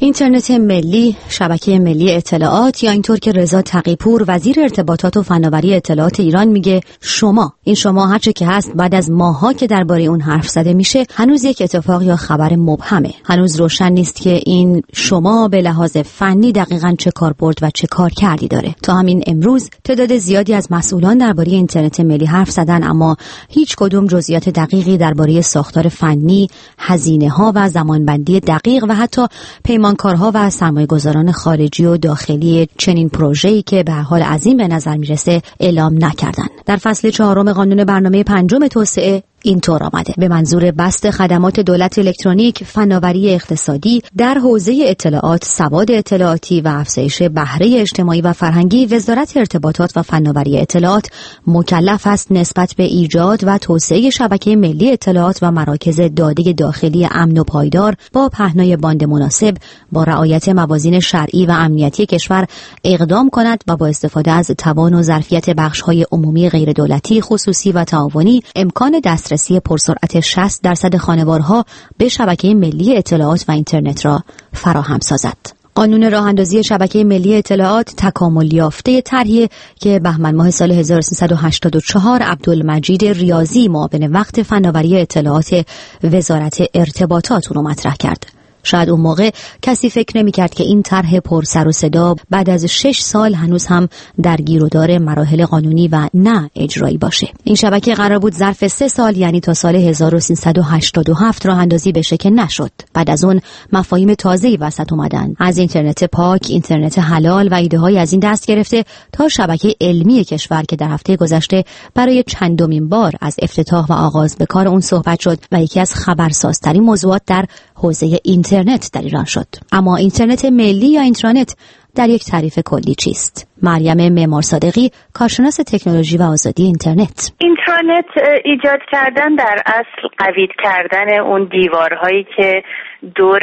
اینترنت ملی، شبکه ملی اطلاعات یا اینطور که رضا تقی‌پور وزیر ارتباطات و فناوری اطلاعات ایران میگه شما، این شما هرچه که هست بعد از ماها که درباره اون حرف زده میشه هنوز یک اتفاق یا خبر مبهمه. هنوز روشن نیست که این شما به لحاظ فنی دقیقاً چه کاربرد و چه کار کردی داره. تا همین امروز تعداد زیادی از مسئولان درباره اینترنت ملی حرف زدن، اما هیچ کدوم جزئیات دقیقی درباره ساختار فنی، هزینه‌ها و زمانبندی دقیق و حتی پیمانکارها و سرمایه‌گذاران خارجی و داخلی چنین پروژه‌ای که به هر حال عظیم به نظر میرسه اعلام نکردن. در فصل چهارم قانون برنامه پنجم توسعه اینطور آمده: به منظور بسط خدمات دولت الکترونیک، فناوری اقتصادی در حوزه اطلاعات، سواد اطلاعاتی و افزایش بهره اجتماعی و فرهنگی، وزارت ارتباطات و فناوری اطلاعات مکلف است نسبت به ایجاد و توسعه شبکه ملی اطلاعات و مراکز داده داخلی امن و پایدار با پهنای باند مناسب با رعایت موازین شرعی و امنیتی کشور اقدام کند و با استفاده از توان و ظرفیت بخش‌های عمومی غیر دولتی، خصوصی و تعاونی امکان دست دسترسی پرسرعت شصت درصد خانوارها به شبکه ملی اطلاعات و اینترنت را فراهم سازد. قانون راه اندازی شبکه ملی اطلاعات تکامل یافته طرحی که بهمن ماه سال هزار و سیصد و هشتاد و چهار عبدالمجید ریاضی معاون وقت فناوری اطلاعات وزارت ارتباطات رو مطرح کرد. شاید اون موقع کسی فکر نمی کرد که این طرح پر سر و صدا بعد از شش سال هنوز هم در گیر و دار مراحل قانونی و نه اجرایی باشه. این شبکه قرار بود ظرف سه سال یعنی تا سال هزار و سیصد و هشتاد و هفت راه اندازی بشه که نشد. بعد از اون مفاهیم تازه‌ای وسط اومدن، از اینترنت پاک، اینترنت حلال و ایده‌های از این دست گرفته تا شبکه علمی کشور که در هفته گذشته برای چندمین بار از افتتاح و آغاز به کار اون صحبت شد و یکی از خبرسازترین موضوعات در حوزه اینترنت در ایران شد. اما اینترنت ملی یا اینترنت در یک تعریف کلی چیست؟ مریم معمار صادقی، کارشناس تکنولوژی و آزادی اینترنت. اینترنت ایجاد کردن در اصل قوی کردن اون دیوارهایی که دور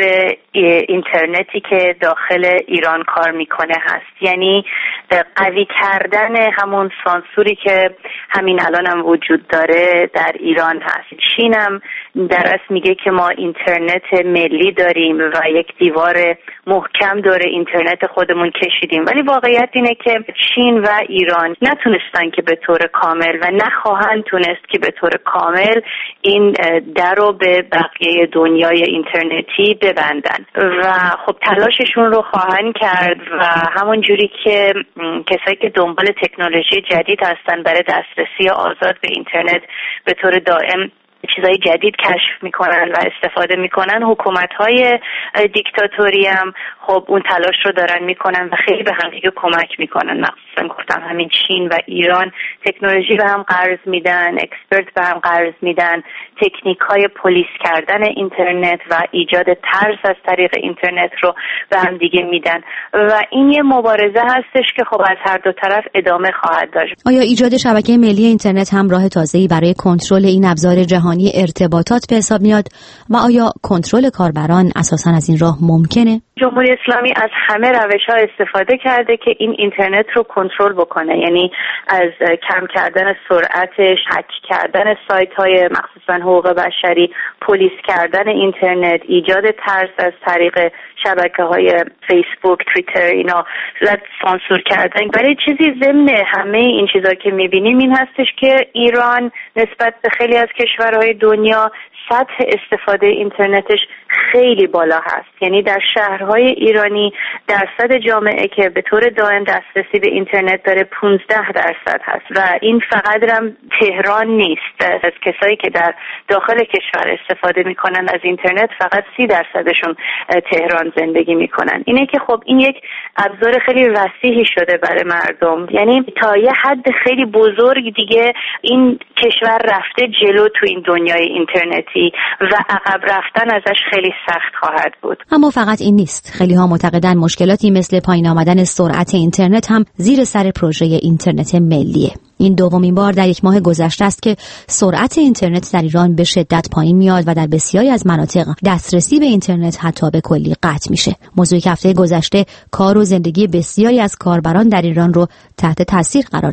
اینترنتی که داخل ایران کار میکنه هست، یعنی قوی کردن همون سانسوری که همین الان هم وجود داره در ایران هست. چین هم در اصل میگه که ما اینترنت ملی داریم و یک دیوار محکم دور اینترنت خودمون کشیدیم، ولی واقعیت اینه که چین و ایران نتونستن که به طور کامل و نخواهند تونست که به طور کامل این در رو به بقیه دنیای اینترنتی ببندن و خب تلاششون رو خواهند کرد و همون جوری که کسایی که دنبال تکنولوژی جدید هستن برای دسترسی آزاد به اینترنت به طور دائم چیزای جدید کشف میکنن و استفاده میکنن، حکومت‌های دیکتاتوری هم خب اون تلاش رو دارن میکنن و خیلی به هم دیگه کمک میکنن. مخصوصا گفتم همین چین و ایران تکنولوژی به هم قرض میدن، اکسپرت به هم قرض میدن، تکنیک‌های پلیس کردن اینترنت و ایجاد ترس از طریق اینترنت رو به هم دیگه میدن و این یه مبارزه هستش که خب از هر دو طرف ادامه خواهد داشت. آیا ایجاد شبکه ملی اینترنت هم راه تازه‌ای برای کنترل این ابزار جهانی ارتباطات به حساب میاد و آیا کنترل کاربران اساساً از این راه ممکنه؟ جمهوری اسلامی از همه روش‌ها استفاده کرده که این اینترنت رو کنترل بکنه، یعنی از کم کردن سرعتش، هک کردن سایت‌های مخصوصاً حقوق بشری، پلیس کردن اینترنت، ایجاد ترس از طریق شبکه‌های فیسبوک، توییتر، اینا و سانسور کردن. برای چیزی ضمن همه این چیزا که می‌بینیم این هستش که ایران نسبت به خیلی از کشورهای دنیا سطح استفاده اینترنتش خیلی بالا هست، یعنی در شهرهای ایرانی درصد جامعه که به طور دائم دسترسی به اینترنت داره پانزده درصد هست و این فقط هم تهران نیست. از کسایی که در داخل کشور استفاده میکنن از اینترنت فقط سی درصدشون تهران زندگی میکنن. اینه که خب این یک ابزار خیلی وسیعی شده برای مردم، یعنی تا یه حد خیلی بزرگ دیگه این کشور رفته جلو تو این دنیای اینترنتی و عقب رفتن ازش خیلی سخت خواهد بود. اما فقط این نیست. خیلی ها معتقدن مشکلاتی مثل پایین آمدن سرعت اینترنت هم زیر سر پروژه اینترنت ملیه. این دومین بار در یک ماه گذشته است که سرعت اینترنت در ایران به شدت پایین میاد و در بسیاری از مناطق دسترسی به اینترنت حتی به کلی قطع میشه. موضوعی که هفته گذشته کار و زندگی بسیاری از کاربران در ایران رو تحت تاثیر قرار داد.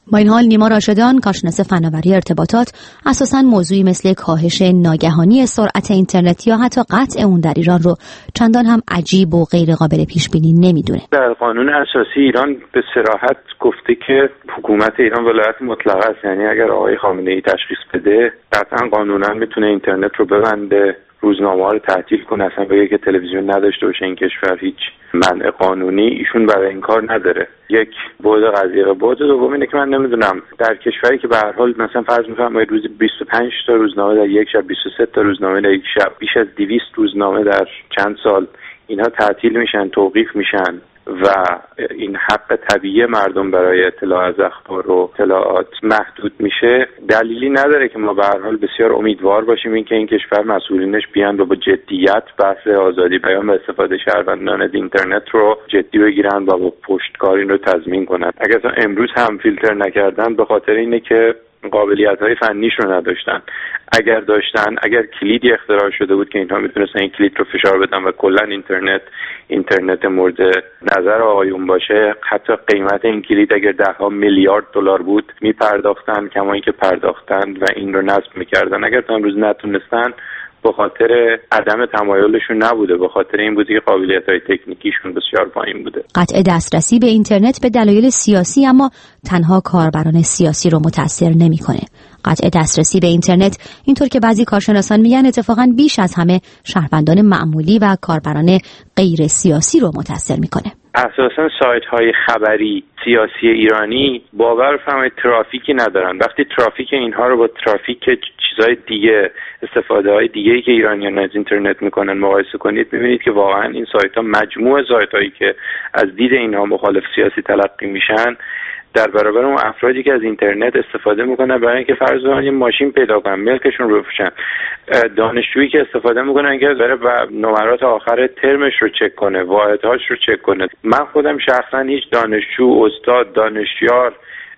با این حال نیما راشدان، کارشناس فناوری ارتباطات، اساساً موضوعی مثل کاهش ناگهانی سرعت اینترنت یا حتی قطع اون در ایران رو چندان هم عجیب و غیر قابل پیش بینی نمیدونه. در قانون اساسی ایران به صراحت گفته که حکومت ایران ولایت مطلقه است، یعنی اگر آقای خامنه‌ای تشخیص بده قطعاً قانونا میتونه اینترنت رو ببنده، روزنامه‌ها رو تعطیل کنه، اصلا بگه که تلویزیون نداشته باشه این کشور. هیچ منع قانونی ایشون برای این کار نداره. یک بعد قضیه. بعد دوم اینه که من نمیدونم در کشوری که به هر حال مثلا فرض می‌کنم روز بیست و پنج تا روزنامه در یک شب، بیست و سه تا روزنامه در یک شب، بیش از دویست روزنامه در چند سال اینها تعطیل میشن، توقیف میشن و این حق طبیعی مردم برای اطلاع از اخبار و اطلاعات محدود میشه، دلیلی نداره که ما به هر حال بسیار امیدوار باشیم این که این کشور مسئولینش بیان و با جدیت بحث آزادی بیان و استفاده شهروندان از اینترنت رو جدی بگیرن و با پشتکار این رو تضمین کنن. اگر امروز هم فیلتر نکردن به خاطر اینه که قابلیت‌های فنیش رو نداشتن. اگر داشتن، اگر کلیدی اختراع شده بود که اینها میتونستن این کلید رو فشار بدن و کلا اینترنت اینترنت مورد نظر آقایون باشه، حتی قیمت این کلید اگر ده ها میلیارد دلار بود میپرداختن کما اینکه پرداختن و این رو نصب میکردن. اگر تا امروز نتونستن به خاطر عدم تمایلشون نبوده، به خاطر این بوده که قابلیت‌های تکنیکیشون بسیار پایین بوده. قطع دسترسی به اینترنت به دلایل سیاسی اما تنها کاربران سیاسی رو متاثر نمی‌کنه. قطع دسترسی به اینترنت اینطور که بعضی کارشناسان میگن اتفاقاً بیش از همه شهروندان معمولی و کاربران غیر سیاسی رو متاثر می‌کنه. اساساً سایت‌های خبری سیاسی ایرانی باور فرمایید ترافیکی ندارن. وقتی ترافیک اینها رو با ترافیک چیزهای دیگه، استفاده‌های دیگه‌ای که ایرانیان از اینترنت میکنن مقایسه کنید، می‌بینید که واقعاً این سایت‌ها مجموع سایت‌هایی که از دید اینها مخالف سیاسی تلقی میشن در برابر اون افرادی که از اینترنت استفاده میکنن برای اینکه فرض کنن یه ماشین پیدا کنن، ملکشون رو بفروشن، دانشجویی که استفاده میکنن که داره نمرات آخر ترمش رو چک کنه، واحدهاش رو چک کنه. من خودم شخصا هیچ دانشجو، استاد، دانشیار،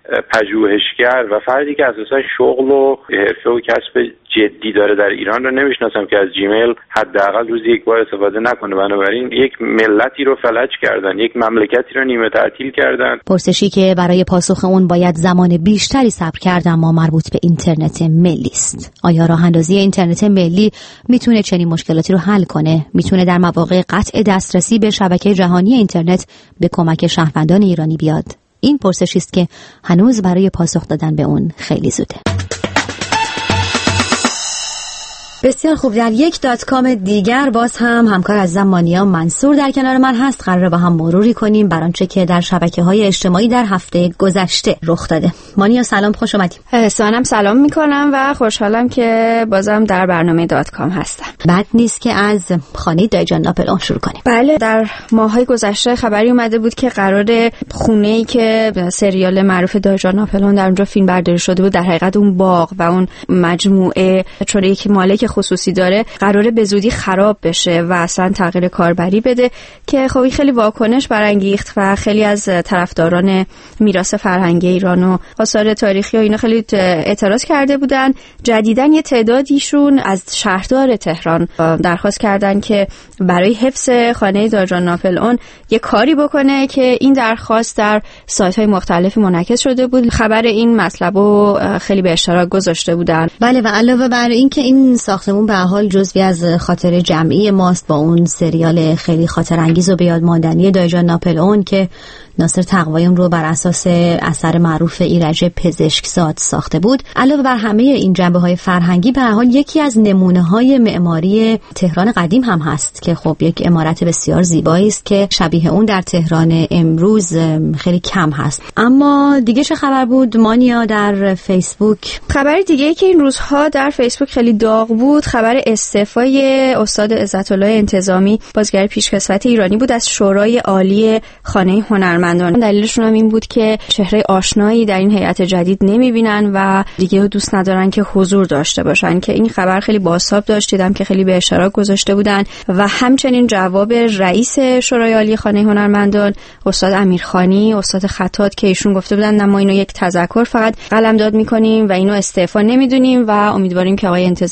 پژوهشگر و فردی که اساسا شغل و حرفه و کسب جدی داره در ایران رو نمیشناسم که از جیمیل حداقل روزی یک بار استفاده نکنه. بنابراین یک ملتی رو فلج کردن، یک مملکتی رو نیمه تعطیل کردن. پرسشی که برای پاسخ اون باید زمان بیشتری صبر کرد اما مربوط به اینترنت ملی است. آیا راه اندازی اینترنت ملی میتونه چنین مشکلاتی رو حل کنه؟ میتونه در مواقع قطع دسترسی به شبکه جهانی اینترنت به کمک شهروندان ایرانی بیاد؟ این پرسشی است که هنوز برای پاسخ دادن به اون خیلی زوده. بسیار خوب، در یک دات کام دیگر باز هم همکار عزیزم مانیا منصور در کنار من هست. قراره با هم مروری کنیم بر آنچه که در شبکه‌های اجتماعی در هفته گذشته رخ داده. مانیا سلام، خوش اومدید. سلام سلام میکنم و خوشحالم که بازم در برنامه دات کام هستم. بد نیست که از خانه دایجان ناپلئون شروع کنیم. بله، در ماهای گذشته خبری اومده بود که قراره خونه‌ای که سریال معروف دایجان ناپلئون در اونجا فیلم برداری شده بود، در حقیقت اون باغ و اون مجموعه چون یک مالک خصوصی داره قراره به زودی خراب بشه و اصلا تغییر کاربری بده که خب خیلی واکنش برانگیخت و خیلی از طرفداران میراث فرهنگی ایران و آثار تاریخی و اینا خیلی اعتراض کرده بودن. جدیداً یه تعدادیشون از شهردار تهران درخواست کردن که برای حفظ خانه دایجان ناپلئون یه کاری بکنه که این درخواست در سایت‌های مختلفی منعکس شده بود. خبر این مطلب رو خیلی به اشتراک گذاشته بودن. بله، و علاوه بر این که این ساختمون به حال جزوی از خاطر جمعی ماست با اون سریال خیلی خاطر انگیز و به یاد ماندنی دایجان ناپلئون که ناصر تقویم رو بر اساس اثر معروف ایرج پزشکزاد ساخته بود. علاوه بر همه این جنبه‌های فرهنگی به هر حال یکی از نمونه‌های معماری تهران قدیم هم هست که خب یک عمارت بسیار زیبایی است که شبیه اون در تهران امروز خیلی کم هست. اما دیگه چه خبر بود مانیا در فیسبوک؟ خبر دیگه که این روزها در فیسبوک خیلی داغ بود خبر استعفای استاد عزت‌الله انتظامی، بازیگر پیشکسوت ایرانی بود، از شورای عالی خانه هنرمندان. دلیلشون هم این بود که چهره آشنایی در این هیئت جدید نمیبینن و دیگه دوست ندارن که حضور داشته باشن، که این خبر خیلی بازتاب داشت، دیدم که خیلی به اشتراک گذاشته بودن. و همچنین جواب رئیس شورای عالی خانه هنرمندان استاد امیرخانی، استاد خطاط، که ایشون گفته بودن ما اینو یک تذکر فقط قلمداد میکنیم و اینو استعفا نمیدونیم و امیدواریم که آقای انتظامی برگردن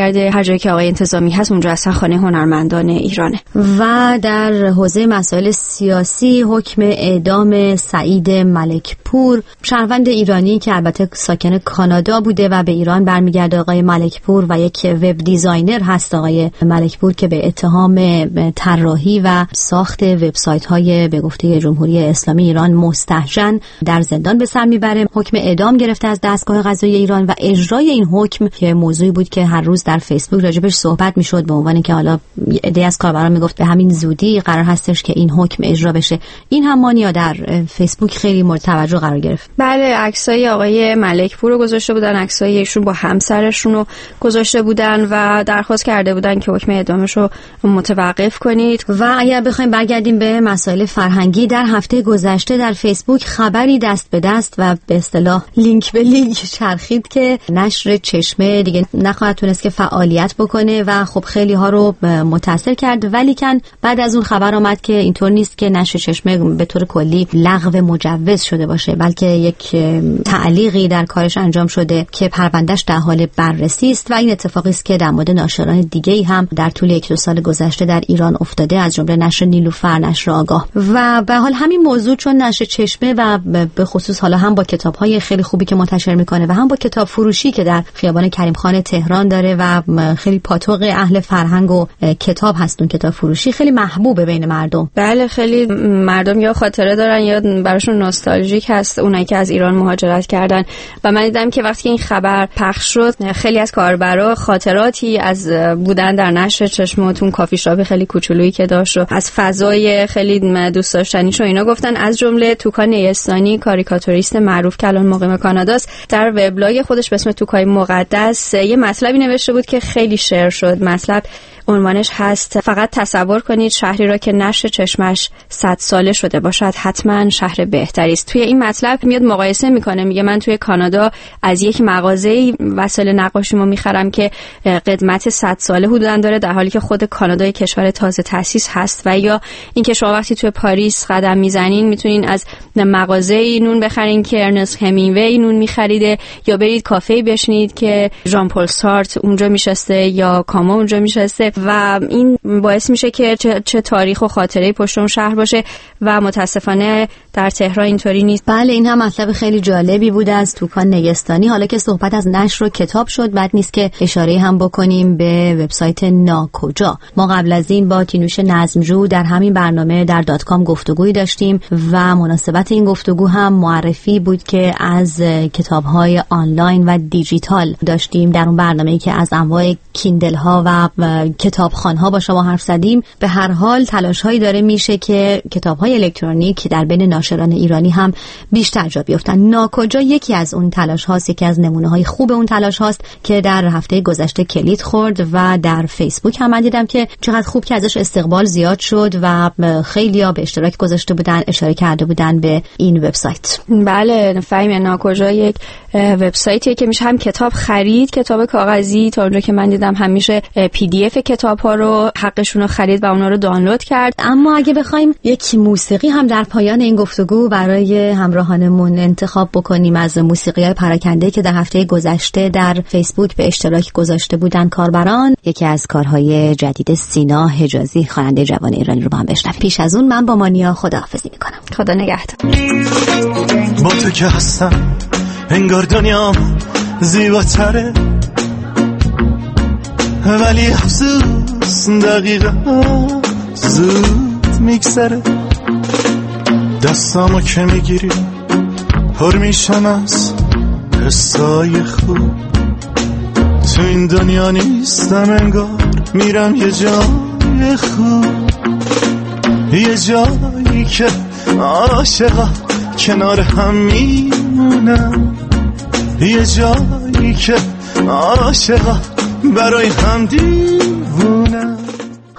برگرده هر جایی که آقای انتظامی هست اونجا اصلا خانه هنرمندان ایرانه. و در حوزه مسائل سیاسی حکم اعدام سعید ملکپور، شهروند ایرانی که البته ساکن کانادا بوده و به ایران برمیگرده، آقای ملکپور و یک وب دیزاینر هست آقای ملکپور که به اتهام طراحی و ساخت وبسایت‌های به گفته جمهوری اسلامی ایران مستهجن در زندان به سر میبره. حکم اعدام گرفته از دستگاه قضایی ایران و اجرای این حکم که موضوعی بود که هر روز در فیسبوک راجبش صحبت میشد، به عنوان که حالا ایده از کاربران میگفت به همین زودی قرار هستش که این حکم اجرا بشه. این هم مانیا در فیسبوک خیلی مورد توجه قرار گرفت. بله، عکسای آقای ملکپور رو گذاشته بودن، عکسای ایشون با همسرشون رو گذاشته بودن و درخواست کرده بودن که حکم اعدامش رو متوقف کنید. و اگر بخوایم برگردیم به مسائل فرهنگی، در هفته گذشته در فیسبوک خبری دست به دست و به اصطلاح لینک به لینک چرخید که نشر چشمه دیگه نخواهد تونست که فعالیت بکنه و خب خیلی ها رو متاثر کرد، ولی کن بعد از اون خبر آمد که اینطور نیست که نشر چشمه به طور کلی لغو مجوز شده باشه، بلکه یک تعلیقی در کارش انجام شده که پروندهش در حال بررسی است و این اتفاقی است که در مورد ناشران دیگه‌ای هم در طول یک دو سال گذشته در ایران افتاده، از جمله نشر نیلوفر، نشر آگاه. و به حال همین موضوع چون نشر چشمه و به خصوص حالا هم با کتاب‌های خیلی خوبی که منتشر میکنه و هم با کتاب فروشی که در خیابان کریم خان تهران داره و خیلی پاتوق اهل فرهنگ و کتاب هستون، کتاب فروشی خیلی محبوبه بین مردم. بله، خیلی مردم یا خاطره دارن یا براشون نوستالژیک هست اونایی که از ایران مهاجرت کردن. و من دیدم که وقتی این خبر پخش شد خیلی از کاربرا خاطراتی از بودن در نشر چشمه، اون کافی شاپ خیلی کوچولویی که داشت و از فضای خیلی دوست داشتنیش و اینا گفتن. از جمله توکا نیستانی، کاریکاتوریست معروف که الان مقیم کاناداست، در وبلاگ خودش به اسم توکای مقدس یه مطلبی نوشته بود که خیلی شیر شد. مطلب عنوانش هست: فقط تصور کنید شهری را که نشر چشمش صد ساله شده باشد حتما شهر بهتری است. توی این مطلب میاد مقایسه میکنه، میگه من توی کانادا از یک مغازه وسایل نقاشیمو میخرم که قدمت صد ساله حدوداً داره، در حالی که خود کانادا یک کشور تازه تأسیس هست. و یا اینکه شما وقتی توی پاریس قدم میزنین میتونین از مغازه نون بخرین که ارنست همینگوی نون میخریده، یا برید کافه بشینید که ژان پل سارتر اونجا میشسته یا کامو اونجا میشسته و این باعث میشه که چه, چه تاریخ و خاطره پشت اون شهر باشه و متاسفانه در تهران اینطوری نیست. بله، این هم مطلب خیلی جالبی بود از توکا نیستانی. حالا که صحبت از نشر و کتاب شد، بعد نیست که اشاره هم بکنیم به وبسایت ناکجا. ما قبل از این با تینوش نظمجو در همین برنامه در دات کام گفتگویی داشتیم و مناسبت این گفتگو هم معرفی بود که از کتاب‌های آنلاین و دیجیتال داشتیم در اون برنامه‌ای که از انواع کیندل ها و کتابخوان‌ها با شما حرف زدیم. به هر حال تلاش‌هایی داره میشه که کتاب‌های الکترونیک در بین ناشران ایرانی هم بیشتر جا بیفتن. ناکجا یکی از اون تلاش هاست، یکی از نمونه‌های خوب اون تلاش هاست که در هفته گذشته کلید خورد و در فیسبوک هم من دیدم که چقدر خوب که ازش استقبال زیاد شد و خیلی‌ها به اشتراک گذاشته بودن، اشاره کرده بودن به این وبسایت. بله، فهمی ناکجا یک وبسایتیه که میشه هم کتاب خرید، کتاب کاغذی، تا اونجا که من دیدم همیشه پی دی اف کتاب‌ها رو حقشون رو خرید و اونا رو دانلود کرد. اما اگه بخوایم یک موسیقی هم در پایان این گفتگو برای همراهانمون انتخاب بکنیم از موسیقی‌های پراکنده که در هفته گذشته در فیسبوک به اشتراک گذاشته بودن کاربران، یکی از کارهای جدید سینا حجازی، خواننده جوان ایرانی رو با هم بشنویم. پیش از اون من با مانیا خداحافظی میکنم. خدا نگهدار. با تو که هستم انگار دنیام زیباتره، ولی افسوس دقیقا زود میگذره. دستامو که میگیری پر میشم از حسای خوب، تو این دنیا نیستم انگار میرم یه جای خوب، یه جایی که عاشقا کنار هم میمونم، یه جایی که عاشقا برای هم دیوونم.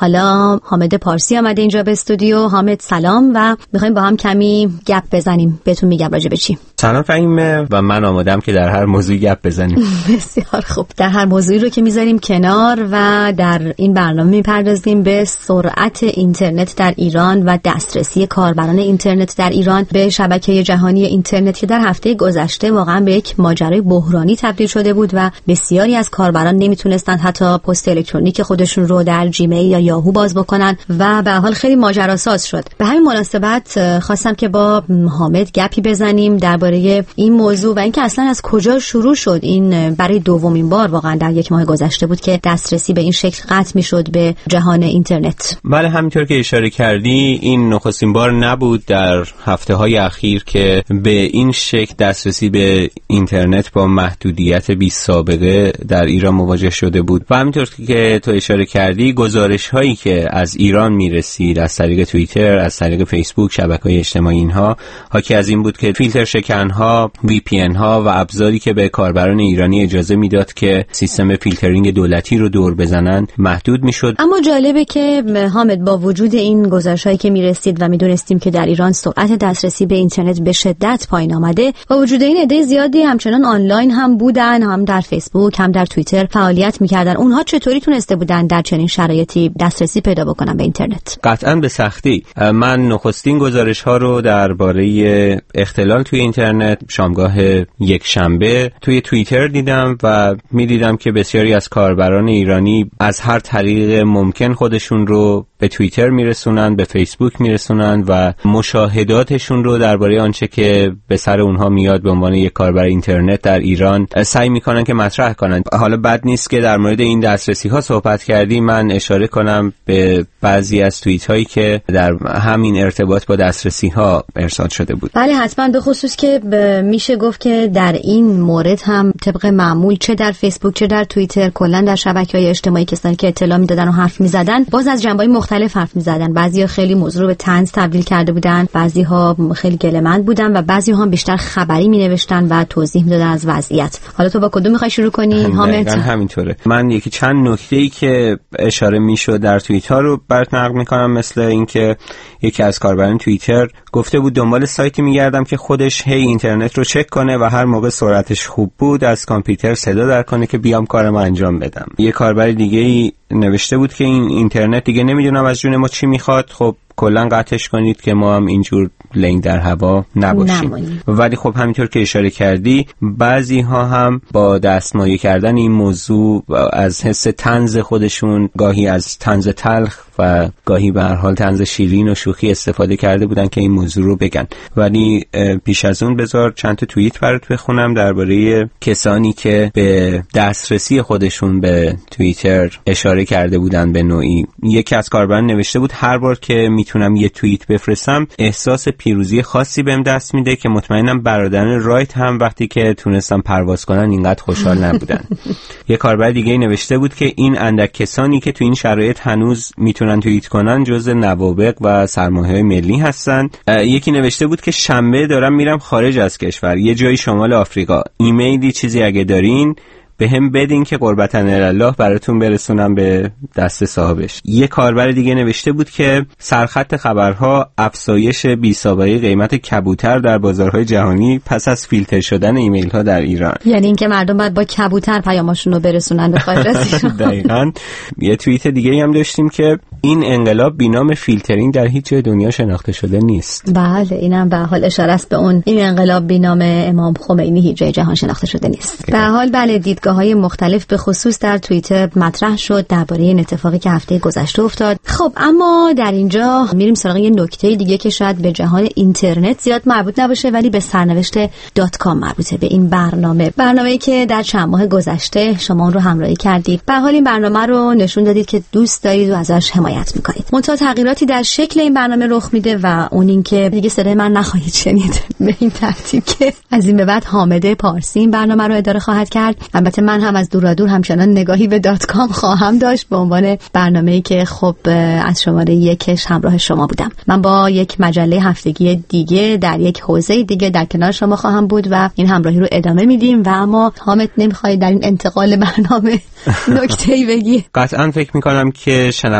حالا حامد پارسی آمده اینجا به استودیو. حامد سلام و میخوایم با هم کمی گپ بزنیم. بهتون میگم راجع به چی. سلام فهیمه و من آمادم که در هر موضوعی گپ بزنیم. بسیار خوب. در هر موضوعی رو که میذاریم کنار و در این برنامه میپردازیم به سرعت اینترنت در ایران و دسترسی کاربران اینترنت در ایران به شبکه جهانی اینترنت که در هفته گذشته واقعا به یک ماجرای بحرانی تبدیل شده بود و بسیاری از کاربران نمیتونستند حتی پست الکترونیک خودشون رو در جیمیل یا یاهو باز بکنن و به هر حال خیلی ماجراساز شد. به همین مناسبت خواستم که با حامد گپی بزنیم درباره این موضوع و اینکه اصلا از کجا شروع شد. این برای دومین بار واقعا در یک ماه گذشته بود که دسترسی به این شکل قطع میشد به جهان اینترنت. بله همینطور که اشاره کردی این نخستین بار نبود در هفته های اخیر که به این شکل دسترسی به اینترنت با محدودیت بی سابقه در ایران مواجه شده بود و همینطور که تو اشاره کردی گزارش هایی که از ایران میرسید از طریق توییتر، از طریق فیسبوک، شبکه‌های اجتماعی اینها حاکی از این بود که فیلتر شکن ها، وی پی ان ها و ابزاری که به کاربران ایرانی اجازه میداد که سیستم فیلترینگ دولتی رو دور بزنن محدود میشد. اما جالبه که حامد با وجود این گزارش‌هایی که میرسید و میدونستیم که در ایران سرعت دسترسی به اینترنت به شدت پایین آمده، با وجود این عده زیادی همچنان آنلاین هم بودن، هم در فیسبوک هم در توییتر فعالیت میکردن. اونها چطوری تونسته بودن در چنین شرایطی دسترسی پیدا بکنن به اینترنت؟ قطعاً به سختی. من نخستین گزارش‌ها رو درباره اختلال توی اینترنت شامگاه یک شنبه توی توییتر دیدم و می‌دیدم که بسیاری از کاربران ایرانی از هر طریق ممکن خودشون رو به توییتر میرسونن، به فیسبوک میرسونن و مشاهداتشون رو درباره آنچه که به سر اونها میاد به عنوان یک کاربر اینترنت در ایران سعی میکنن که مطرح کنن. حالا بد نیست که در مورد این دسترسی ها صحبت کردی، من اشاره کنم به بعضی از توییت هایی که در همین ارتباط با دسترسی ها ارسال شده بود. بله حتما، به خصوص که میشه گفت که در این مورد هم طبق معمول چه در فیسبوک چه در توییتر کلا در شبکه‌های اجتماعی کسانی که اطلاع میدادن و حرف میزدن باز از جنبه‌های مختلف حرف میزدن. بعضیا خیلی موضوع رو به طنز تبدیل کرده بودن، بعضی‌ها خیلی گله‌مند بودن و بعضی‌ها هم بیشتر خبری مینوشتن و توضیح میدادن از وضعیت. حالا تو با کدوم می‌خوای شروع کنی حامد؟ همینطوره. من یکی چند نکته‌ای که اشاره میشد در توییت‌ها رو برات نقل می‌کنم، مثل اینکه یکی از کاربران توییتر گفته بود دنبال سایتی می‌گردم که خودش هی اینترنت رو چک کنه و هر موقع سرعتش خوب بود از کامپیوتر صدا در کنه که بیام کارمو انجام بدم. یه کاربر دیگه‌ای نوشته بود که این اینترنت دیگه نمیدونم از جون ما چی میخواد، خب کلا قطعش کنید که ما هم اینجور لنگ در هوا نباشیم. نمانی. ولی خب همینطور که اشاره کردی بعضی ها هم با دستمایه کردن این موضوع از حس طنز خودشون گاهی از طنز تلخ و گاهی به هر حال طنز شیرین و شوخی استفاده کرده بودن که این موضوع رو بگن. ولی پیش از اون بذار چند تا توییت برات بخونم درباره کسانی که به دسترسی خودشون به توییتر اشاره کرده بودن به نوعی. یکی از کاربران نوشته بود هر بار که میتونم یه توییت بفرستم احساس پیروزی خاصی بهم دست میده که مطمئنم برادران رایت هم وقتی که تونستم پرواز کنن اینقدر خوشحال نبودن. یه کاربر دیگه نوشته بود که این اندک کسانی که تو این شرایط هنوز میتونن توییت کنن جزء نوابغ و سرمایه‌های ملی هستن. یکی نوشته بود که شنبه دارم میرم خارج از کشور، یه جای شمال آفریقا، ایمیلی چیزی اگه دارین به هم بدین که قربتن الله براتون برسونم به دست صاحبش. یه کاربر دیگه نوشته بود که سرخط خبرها افزایش بی سابقه قیمت کبوتر در بازارهای جهانی پس از فیلتر شدن ایمیل ها در ایران. یعنی اینکه مردم باید با کبوتر پیاماشون رو برسونن به خارج از ایران. دقیقاً. یه توییت دیگه هم داشتیم که این انقلاب بینام فیلترینگ در هیچ جای دنیا شناخته شده نیست. بله اینم به حال اشاره است به اون این انقلاب بینام امام خمینی هیچ جای جهان شناخته شده نیست. به حال بله دیدگاه‌های مختلف به خصوص در توییتر مطرح شد درباره این اتفاقی که هفته گذشته افتاد. خب اما در اینجا میریم سراغ یه نکته دیگه که شاید به جهان اینترنت زیاد مربوط نباشه ولی به سرنوشت دات کام مربوطه، به این برنامه برنامه‌ای که در چند ماه گذشته شما اون رو همراهی کردید. به حال این برنامه رو نشون دادید که دوست دارید و ازش حمایت می‌کنید. منتها تغییراتی در شکل این برنامه رخ میده و اون این که دیگه صدای من نخواهید شنید به این ترتیب که از این به بعد حامد پارسی این برنامه رو اداره خواهد کرد. البته من هم از دور دور همچنان نگاهی به دات کام خواهم داشت به عنوان برنامه‌ای که خب از شماره یکش همراه شما بودم. من با یک مجله هفتگی دیگه در یک حوزه دیگه در کنار شما خواهم بود و این همراهی رو ادامه میدیم. و اما حامد نمیخوای در این انتقال برنامه نکته‌ای بگی؟ قطعاً فکر میکنم که شنونده های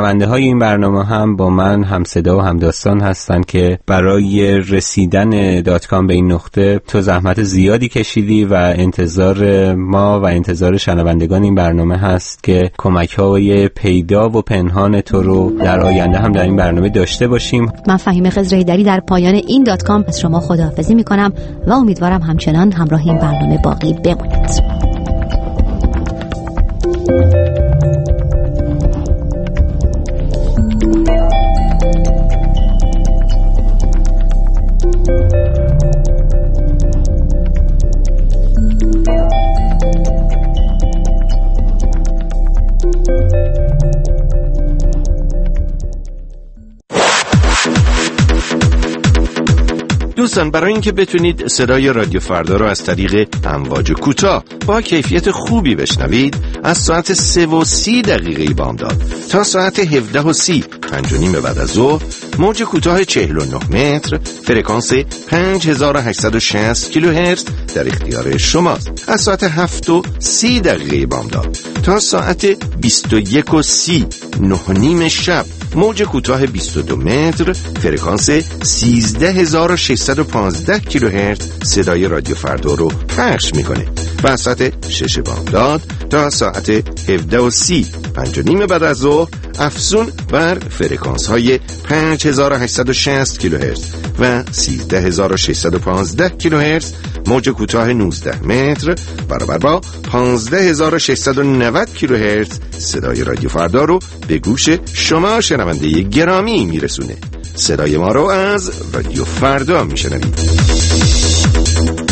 انتهای این برنامه هم با من هم صدا و هم داستان هستن که برای رسیدن دات کام به این نقطه تو زحمت زیادی کشیدی و انتظار ما و انتظار شنوندگان این برنامه هست که کمک‌های پیدا و پنهان تو رو در آینده هم در این برنامه داشته باشیم. من فهیمه خضر حیدری در پایان این دات کام از شما خداحافظی میکنم و امیدوارم همچنان همراه این برنامه باقی بمونید. دوستان، برای اینکه بتونید صدای رادیو فردا رو از طریق امواج کوتاه با کیفیت خوبی بشنوید، از ساعت سه و سی دقیقه بامداد تا ساعت هفده و سی پنج و نیم بعد از ظهر موج کوتاه چهل و نه متر فرکانس پنج هزار و هشتصد و شصت کیلوهرتز در اختیار شماست. از ساعت هفت و سی دقیقه بامداد تا ساعت بیست و یک و سی نه و نیم شب موج کوتاه بیست و دو متر فرکانس سیزده هزار و ششصد و پانزده کیلوهرتز صدای رادیو فردا رو پخش میکنه و از ساعت شش بامداد تا ساعت هفده و سی پنج و نیم بعد از ظهر افزون بر فرکانس های پنج هزار و هشتصد و شصت کیلوهرتز و سیزده هزار و ششصد و پانزده کیلوهرتز موج کوتاه نوزده متر برابر با پانزده هزار و ششصد و نود کیلوهرتز صدای رادیو فردا رو به گوش شما شنونده گرامی میرسونه. صدای ما رو از رادیو فردا میشنوید.